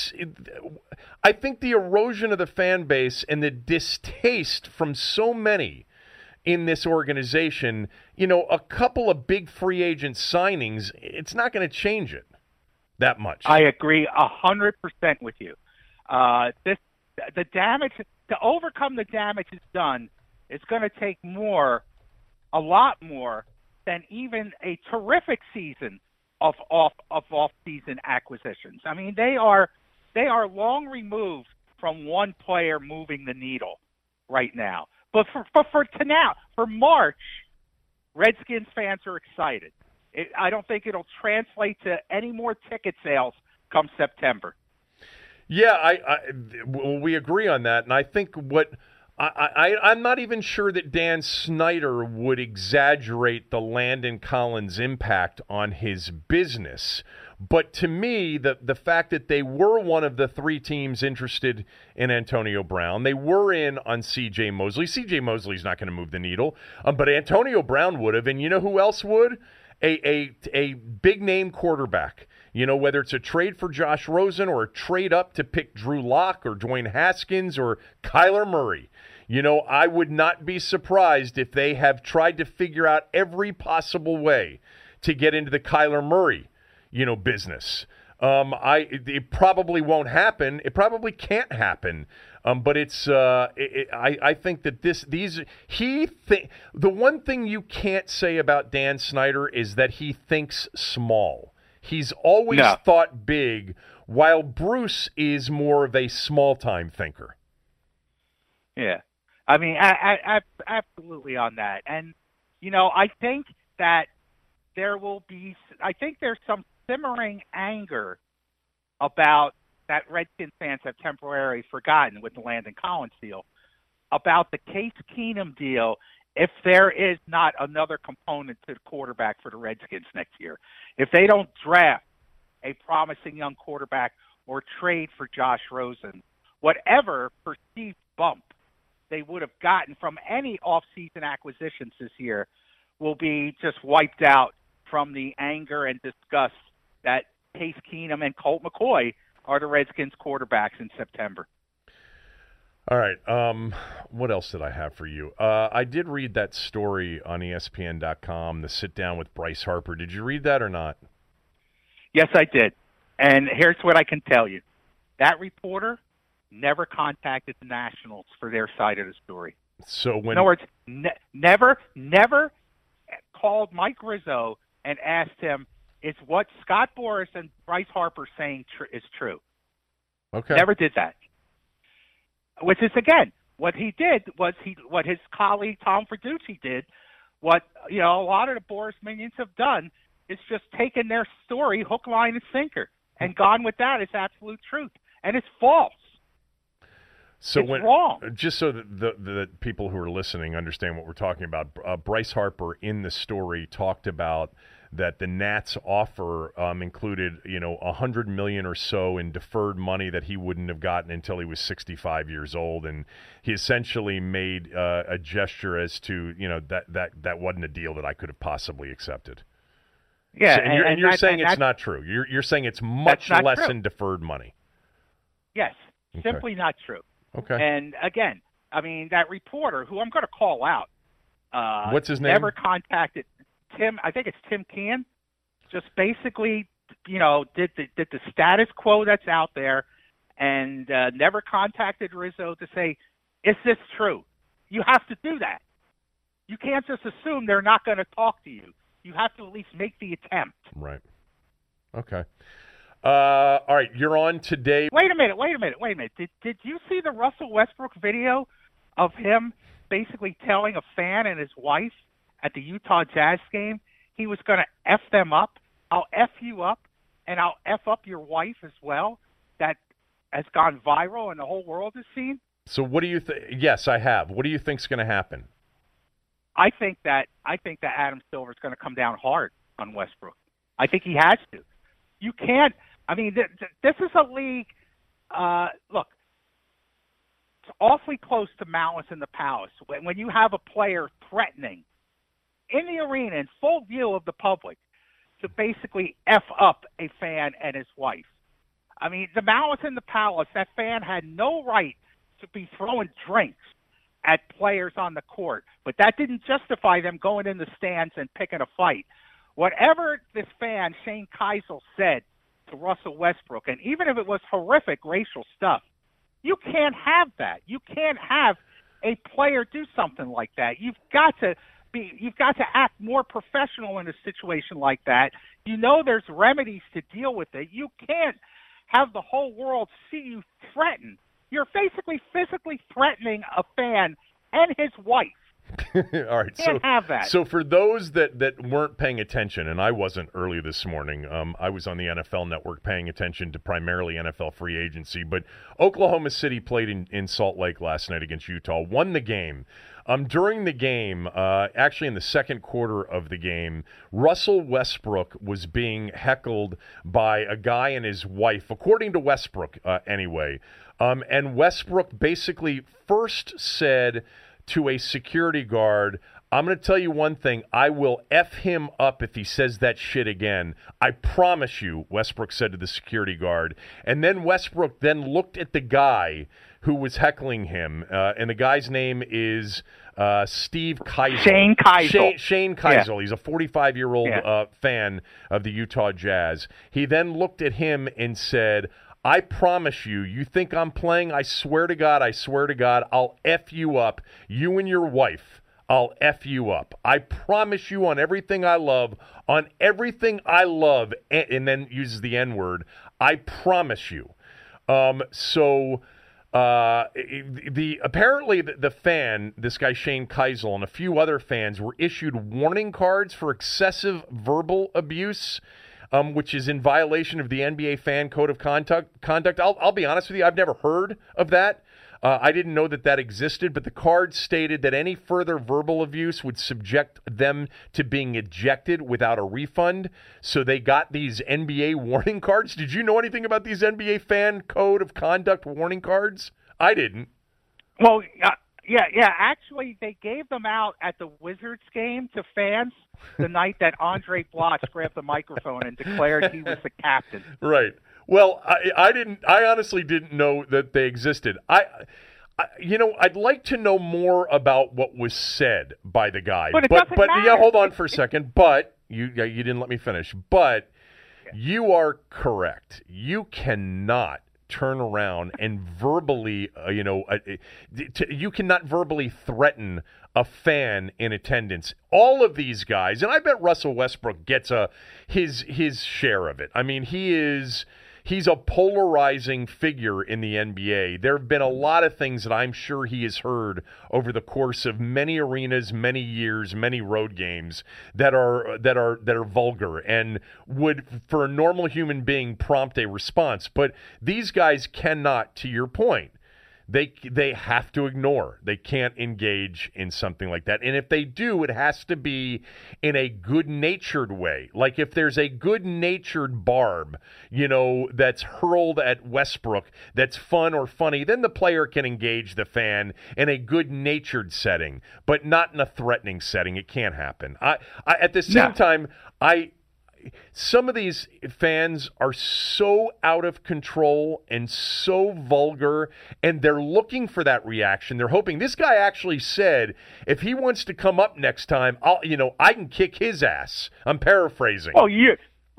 I think the erosion of the fan base and the distaste from so many in this organization, a couple of big free agent signings, it's not going to change it that much. I agree 100% with you. The damage, to overcome the damage it's done, it's going to take a lot more than even a terrific season of off-season acquisitions. I mean, they are long removed from one player moving the needle right now. But for March, Redskins fans are excited. I don't think it'll translate to any more ticket sales come September. Yeah, we agree on that, and I think I'm not even sure that Dan Snyder would exaggerate the Landon Collins impact on his business. But to me, the fact that they were one of the three teams interested in Antonio Brown, they were in on C.J. Mosley. C.J. Mosley's not going to move the needle, but Antonio Brown would have. And you know who else would? A big-name quarterback. Whether it's a trade for Josh Rosen or a trade up to pick Drew Lock or Dwayne Haskins or Kyler Murray. I would not be surprised if they have tried to figure out every possible way to get into the Kyler Murray, business. It probably won't happen. It probably can't happen. But it's. I think that the one thing you can't say about Dan Snyder is that he thinks small. He's always thought big, while Bruce is more of a small-time thinker. Yeah. I mean, absolutely on that. And, I think that there's some simmering anger about that Redskins fans have temporarily forgotten with the Landon Collins deal, about the Case Keenum deal, if there is not another component to the quarterback for the Redskins next year. If they don't draft a promising young quarterback or trade for Josh Rosen. Whatever perceived bump they would have gotten from any offseason acquisitions this year will be just wiped out from the anger and disgust that Case Keenum and Colt McCoy are the Redskins quarterbacks in September. All right. What else did I have for you? I did read that story on ESPN.com, the sit-down with Bryce Harper. Did you read that or not? Yes, I did. And here's what I can tell you. That reporter never contacted the Nationals for their side of the story. So when, in other words, never called Mike Rizzo and asked him, is what Scott Boras and Bryce Harper saying is true? Okay. Never did that. Which is, again, what he did was what his colleague Tom Verducci did, what a lot of the Boras minions have done is just taken their story hook, line, and sinker and gone with that as absolute truth. And it's false. So it's wrong. Just so that the people who are listening understand what we're talking about, Bryce Harper in the story talked about that the Nats offer included, $100 million or so in deferred money that he wouldn't have gotten until he was 65 years old, and he essentially made a gesture as to, that wasn't a deal that I could have possibly accepted. Yeah, so, and you're saying it's not true. You're saying it's much less in deferred money. Yes, okay. Simply not true. Okay. And again, I mean, that reporter, who I'm going to call out, what's his name? Never contacted Tim. I think it's Tim Kean. Just basically, did the status quo that's out there, and never contacted Rizzo to say, "Is this true?" You have to do that. You can't just assume they're not going to talk to you. You have to at least make the attempt. Right. Okay. All right, you're on today. Wait a minute. Did you see the Russell Westbrook video of him basically telling a fan and his wife at the Utah Jazz game he was going to F them up? I'll F you up, and I'll F up your wife as well. That has gone viral and the whole world has seen. So what do you think? Yes, I have. What do you think's going to happen? I think that Adam Silver is going to come down hard on Westbrook. I think he has to. You can't. I mean, this is a league. Look, it's awfully close to malice in the palace when you have a player threatening in the arena in full view of the public to basically F up a fan and his wife. I mean, the malice in the palace, that fan had no right to be throwing drinks at players on the court, but that didn't justify them going in the stands and picking a fight. Whatever this fan, Shane Keisel, said to Russell Westbrook, and even if it was horrific racial stuff, you can't have that. You can't have a player do something like that. You've got to act more professional in a situation like that. There's remedies to deal with it. You can't have the whole world see you threaten. You're basically physically threatening a fan and his wife. All right, can't have that. So for those that weren't paying attention, and I wasn't early this morning, I was on the NFL Network paying attention to primarily NFL free agency, but Oklahoma City played in Salt Lake last night against Utah, won the game. During the game, actually in the second quarter of the game, Russell Westbrook was being heckled by a guy and his wife, according to Westbrook anyway. And Westbrook basically first said to a security guard, "I'm going to tell you one thing. I will F him up if he says that shit again. I promise you," Westbrook said to the security guard. And then Westbrook then looked at the guy who was heckling him, and the guy's name is Steve Keisel. Shane Keisel. Shane Keisel. Yeah. He's a 45-year-old fan of the Utah Jazz. He then looked at him and said, "I promise you, you think I'm playing? I swear to God, I'll F you up. You and your wife, I'll F you up. I promise you on everything I love, and then uses the N-word, I promise you." Apparently the fan, this guy Shane Keisel, and a few other fans were issued warning cards for excessive verbal abuse, which is in violation of the NBA fan code of conduct. I'll be honest with you, I've never heard of that. I didn't know that existed, but the card stated that any further verbal abuse would subject them to being ejected without a refund. So they got these NBA warning cards. Did you know anything about these NBA fan code of conduct warning cards? I didn't. Well, yeah. Actually, they gave them out at the Wizards game to fans the night that Andre Blatch grabbed the microphone and declared he was the captain. Right. Well, I honestly didn't know that they existed. I'd like to know more about what was said by the guy. But it doesn't matter. Yeah, hold on for a second. But you didn't let me finish. But you are correct. You cannot turn around and verbally, you cannot verbally threaten a fan in attendance. All of these guys, and I bet Russell Westbrook gets his share of it. I mean, he's a polarizing figure in the NBA. There have been a lot of things that I'm sure he has heard over the course of many arenas, many years, many road games that are vulgar and would, for a normal human being, prompt a response. But these guys cannot, to your point. They have to ignore. They can't engage in something like that. And if they do, it has to be in a good-natured way. Like if there's a good-natured barb, that's hurled at Westbrook that's fun or funny, then the player can engage the fan in a good-natured setting, but not in a threatening setting. It can't happen. At the same time, some of these fans are so out of control and so vulgar, and they're looking for that reaction. They're hoping. This guy actually said, if he wants to come up next time, I can kick his ass. I'm paraphrasing. You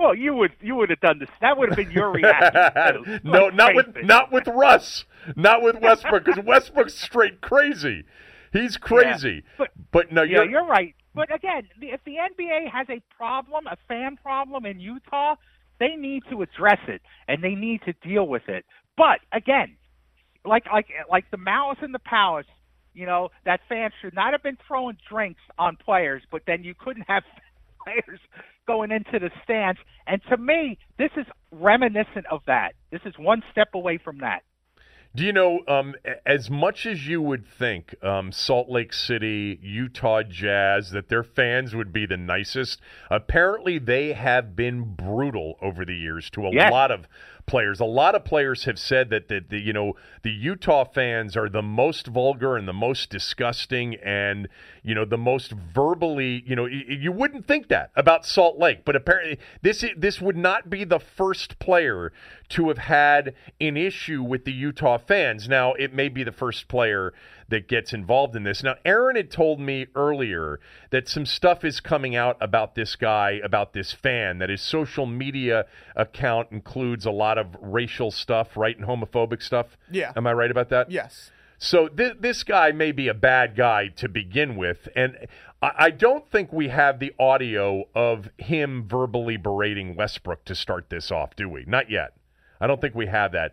would have done this. That would have been your reaction. No, not with Russ, not with Westbrook, because Westbrook's straight crazy. He's crazy. Yeah, but no, you're right. But again, if the NBA has a fan problem in Utah, they need to address it and they need to deal with it. But again, like the Malice in the Palace, that fan should not have been throwing drinks on players, but then you couldn't have players going into the stands. And to me, this is reminiscent of that. This is one step away from that. Do you know, as much as you would think Salt Lake City, Utah Jazz, that their fans would be the nicest, apparently they have been brutal over the years to a lot of players. A lot of players have said that the Utah fans are the most vulgar and the most disgusting and the most verbally. You wouldn't think that about Salt Lake, but apparently this would not be the first player to have had an issue with the Utah fans. Now, it may be the first player that gets involved in this. Now, Aaron had told me earlier that some stuff is coming out about this guy, about this fan, that his social media account includes a lot of racial stuff, right, and homophobic stuff. Yeah. Am I right about that? Yes. So this guy may be a bad guy to begin with, and I don't think we have the audio of him verbally berating Westbrook to start this off, do we? Not yet. I don't think we have that.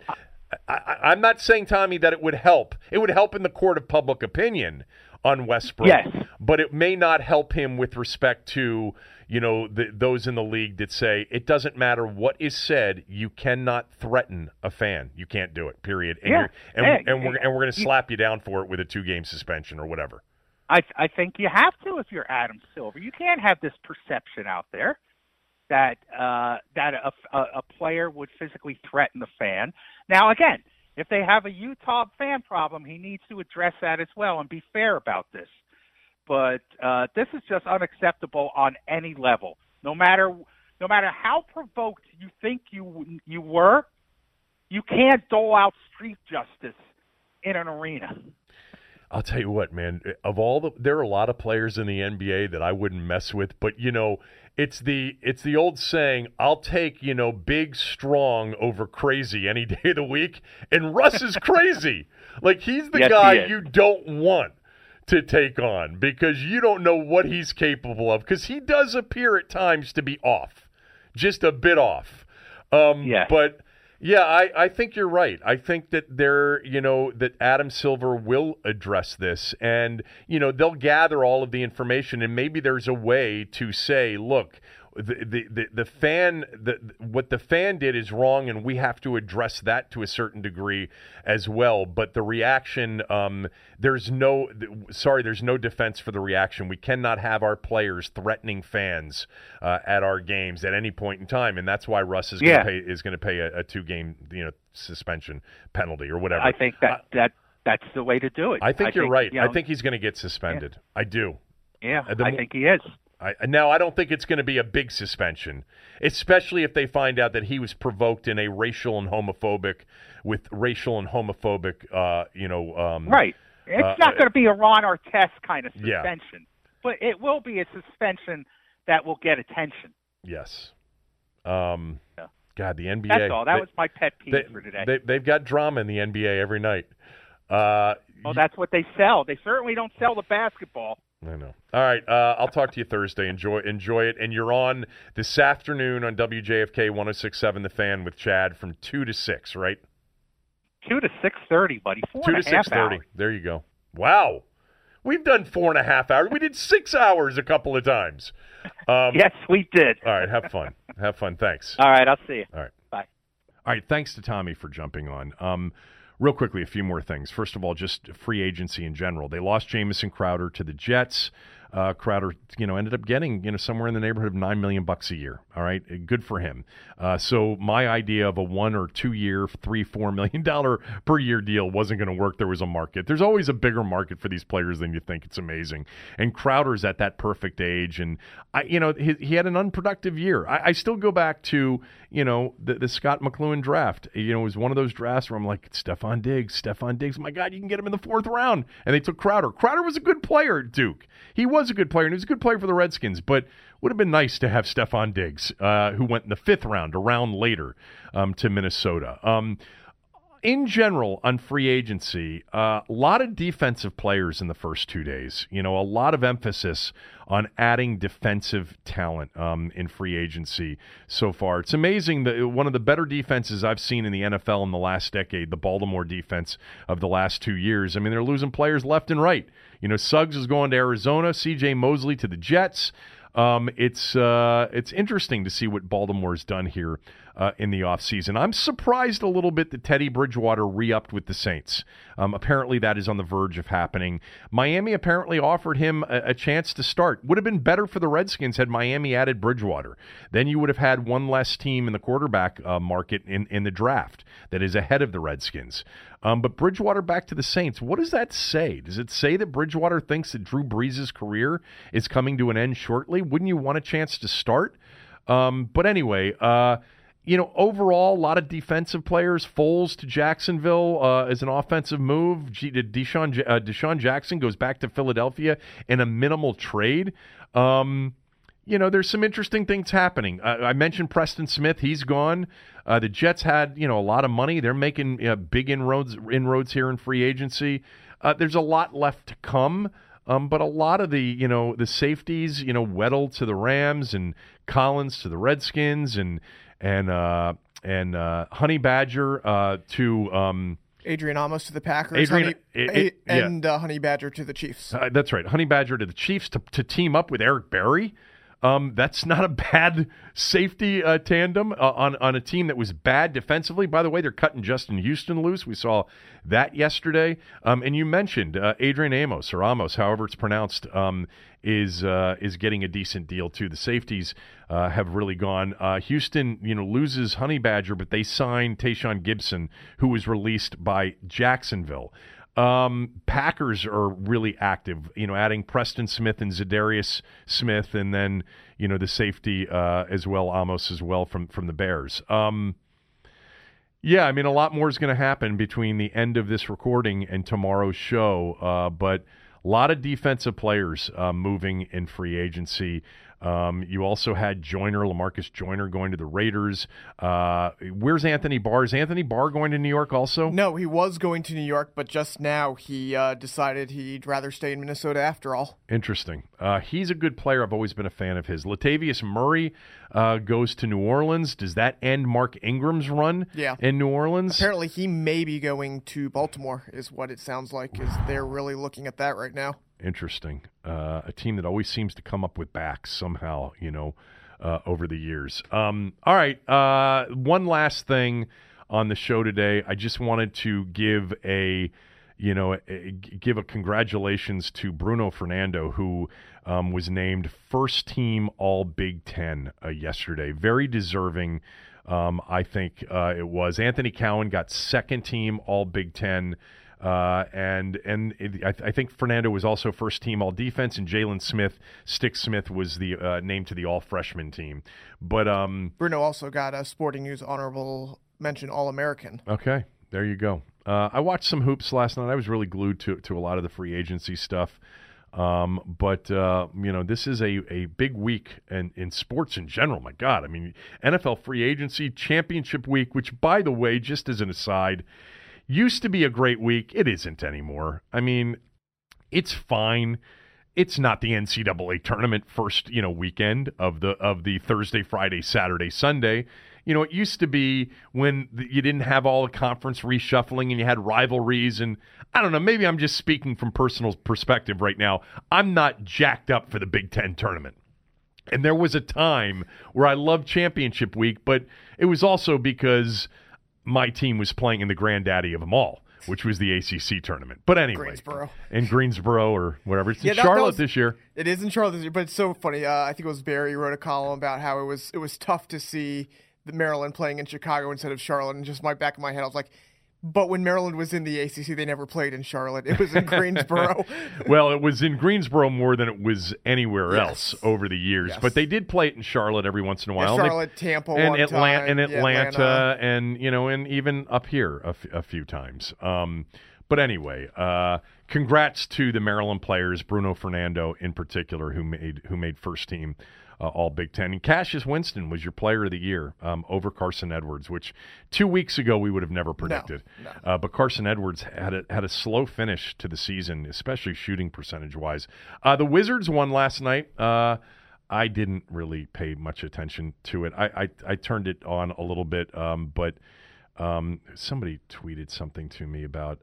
I'm not saying, Tommy, that it would help. It would help in the court of public opinion on Westbrook, yes, but it may not help him with respect to those in the league that say it doesn't matter what is said. You cannot threaten a fan. You can't do it. Period. And we're going to slap you down for it with a 2-game suspension or whatever. I think you have to if you're Adam Silver. You can't have this perception out there that a player would physically threaten the fan. Now, again, if they have a Utah fan problem, he needs to address that as well and be fair about this. But this is just unacceptable on any level. No matter how provoked you think you were, you can't dole out street justice in an arena. I'll tell you what, man. There are a lot of players in the NBA that I wouldn't mess with, but it's the old saying, I'll take, big, strong over crazy any day of the week. And Russ is crazy. Like, he's the guy you don't want to take on because you don't know what he's capable of, because he does appear at times to be off, just a bit off. But yeah, I think you're right. I think that that Adam Silver will address this, and they'll gather all of the information, and maybe there's a way to say, look, the fan, what the fan did is wrong, and we have to address that to a certain degree as well. But the reaction, there's no defense for the reaction. We cannot have our players threatening fans at our games at any point in time, and that's why Russ is going to pay a 2-game suspension penalty or whatever. I think that's the way to do it. I think you're right. I think he's going to get suspended. Yeah. I do. Yeah, I think he is. Now, I don't think it's going to be a big suspension, especially if they find out that he was provoked in a racial and homophobic. Right. It's not going to be a Ron Artest kind of suspension, but it will be a suspension that will get attention. Yes. God, the NBA. That's all. That was my pet peeve for today. They've got drama in the NBA every night. Well, that's what they sell. They certainly don't sell the basketball. I know. All right, I'll talk to you Thursday. Enjoy it. And you're on this afternoon on WJFK 106.7 The Fan with Chad from 2 to 6, right? 2 to 6:30, buddy. 4 2 to 6:30. There you go. Wow. We've done 4.5 hours. We did 6 hours a couple of times. Yes, we did. All right, have fun. Have fun. Thanks. All right, I'll see you. All right. Bye. All right, thanks to Tommy for jumping on. Real quickly, a few more things. First of all, just free agency in general. They lost Jamison Crowder to the Jets. Crowder, ended up getting, somewhere in the neighborhood of $9 million a year. All right, good for him. So my idea of a 1 or 2 year, $3-4 million per year deal wasn't going to work. There was a market. There's always a bigger market for these players than you think. It's amazing. And Crowder's at that perfect age, and he had an unproductive year. I still go back to the Scott McLuhan draft. It was one of those drafts where I'm like, Stephon Diggs. My God, you can get him in the 4th round. And they took Crowder. Crowder was a good player at Duke. He was a good player, and he was a good player for the Redskins, but would have been nice to have Stephon Diggs, who went in the 5th round, a round later, to Minnesota. In general, on free agency, a lot of defensive players in the first 2 days. A lot of emphasis on adding defensive talent in free agency so far. It's amazing that one of the better defenses I've seen in the NFL in the last decade, the Baltimore defense of the last 2 years. I mean, they're losing players left and right. Suggs is going to Arizona, C.J. Mosley to the Jets. It's interesting to see what Baltimore's done here in the offseason. I'm surprised a little bit that Teddy Bridgewater re-upped with the Saints. Apparently that is on the verge of happening. Miami apparently offered him a chance to start. Would have been better for the Redskins had Miami added Bridgewater. Then you would have had one less team in the quarterback market in the draft that is ahead of the Redskins. But Bridgewater back to the Saints, what does that say? Does it say that Bridgewater thinks that Drew Brees' career is coming to an end shortly? Wouldn't you want a chance to start? But anyway, overall, a lot of defensive players. Foles to Jacksonville is an offensive move. Deshaun Jackson goes back to Philadelphia in a minimal trade. There's some interesting things happening. I mentioned Preston Smith. He's gone. The Jets had, a lot of money. They're making big inroads here in free agency. There's a lot left to come. But a lot of the safeties, Weddle to the Rams and Collins to the Redskins and Honey Badger to Adrian Amos to the Packers, Honey Badger to the Chiefs. That's right, Honey Badger to the Chiefs to team up with Eric Berry. That's not a bad safety tandem on a team that was bad defensively. By the way, they're cutting Justin Houston loose. We saw that yesterday. And you mentioned Adrian Amos, or Amos, however it's pronounced, is getting a decent deal too. The safeties have really gone. Houston, loses Honey Badger, but they signed Tayshaun Gibson, who was released by Jacksonville. Packers are really active, adding Preston Smith and Zadarius Smith, and then, the safety as well, Amos as well from the Bears. A lot more is going to happen between the end of this recording and tomorrow's show, but a lot of defensive players moving in free agency. You also had Lamarcus Joyner going to the Raiders. Where's Anthony Barr? Is Anthony Barr going to New York also? No, he was going to New York, but just now he decided he'd rather stay in Minnesota after all. Interesting. He's a good player. I've always been a fan of his. Latavius Murray goes to New Orleans. Does that end Mark Ingram's run in New Orleans? Apparently he may be going to Baltimore is what it sounds like, is they're really looking at that right now. Interesting. A team that always seems to come up with backs somehow, over the years. All right, one last thing on the show today. I just wanted to give a congratulations to Bruno Fernando, who was named first team All Big Ten yesterday. Very deserving, I think it was. Anthony Cowan got second team All Big Ten, I think Fernando was also first team All Defense, and Jalen Smith was the named to the All Freshman team. But Bruno also got a Sporting News honorable mention All American. Okay, there you go. I watched some hoops last night. I was really glued to a lot of the free agency stuff. But this is a big week in sports in general. My God, I mean, NFL free agency, championship week, which, by the way, just as an aside, used to be a great week. It isn't anymore. I mean, it's fine. It's not the NCAA tournament first, weekend of the Thursday, Friday, Saturday, Sunday. It used to be when you didn't have all the conference reshuffling and you had rivalries. And I don't know, maybe I'm just speaking from personal perspective right now. I'm not jacked up for the Big Ten tournament. And there was a time where I loved championship week, but it was also because my team was playing in the granddaddy of them all, which was the ACC tournament. But anyway, Greensboro or whatever. It's in Charlotte this year. It is in Charlotte this year, but it's so funny. I think it was Barry wrote a column about how it was tough to see the Maryland playing in Chicago instead of Charlotte, and just my back of my head, I was like, but when Maryland was in the ACC, they never played in Charlotte. It was in Greensboro. Well, it was in Greensboro more than it was anywhere else over the years. Yes. But they did play it in Charlotte every once in a while. Charlotte, Tampa, and Atlanta, and even up here a few times. But anyway, congrats to the Maryland players, Bruno Fernando in particular, who made first team All Big Ten. And Cassius Winston was your player of the year over Carson Edwards, which 2 weeks ago we would have never predicted. No. But Carson Edwards had a slow finish to the season, especially shooting percentage-wise. The Wizards won last night. I didn't really pay much attention to it. I turned it on a little bit, but somebody tweeted something to me about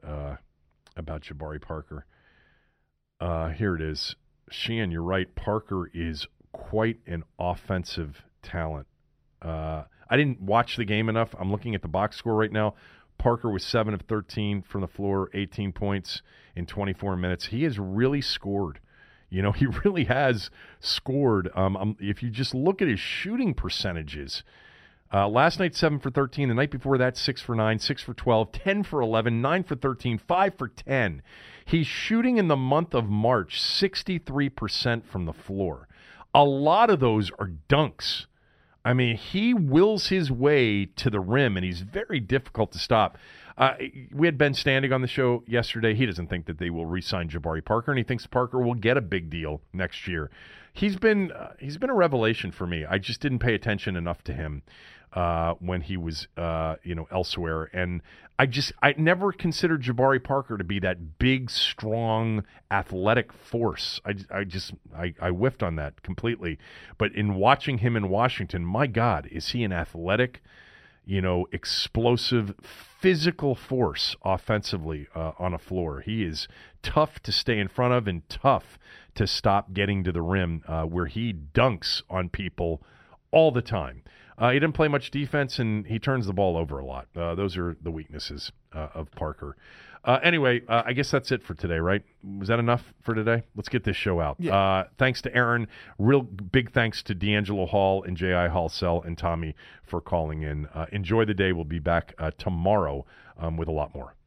Jabari Parker. Here it is. Sheehan, you're right. Parker is quite an offensive talent. I didn't watch the game enough. I'm looking at the box score right now. Parker was 7 of 13 from the floor, 18 points in 24 minutes. He has really scored. He really has scored. If you just look at his shooting percentages, last night 7 for 13. The night before that 6 for 9, 6 for 12, 10 for 11, 9 for 13, 5 for 10. He's shooting in the month of March 63% from the floor. A lot of those are dunks. I mean, he wills his way to the rim, and he's very difficult to stop. We had Ben Standing on the show yesterday. He doesn't think that they will re-sign Jabari Parker, and he thinks Parker will get a big deal next year. He's been a revelation for me. I just didn't pay attention enough to him when he was elsewhere, and I never considered Jabari Parker to be that big, strong, athletic force. I whiffed on that completely. But in watching him in Washington, my God, is he an athletic, explosive, physical force offensively on a floor. He is tough to stay in front of and tough to stop getting to the rim, where he dunks on people all the time. He didn't play much defense, and he turns the ball over a lot. Those are the weaknesses of Parker. Anyway, I guess that's it for today, right? Was that enough for today? Let's get this show out. Yeah. Thanks to Aaron. Real big thanks to D'Angelo Hall and J.I. Hall-Sell and Tommy for calling in. Enjoy the day. We'll be back tomorrow with a lot more.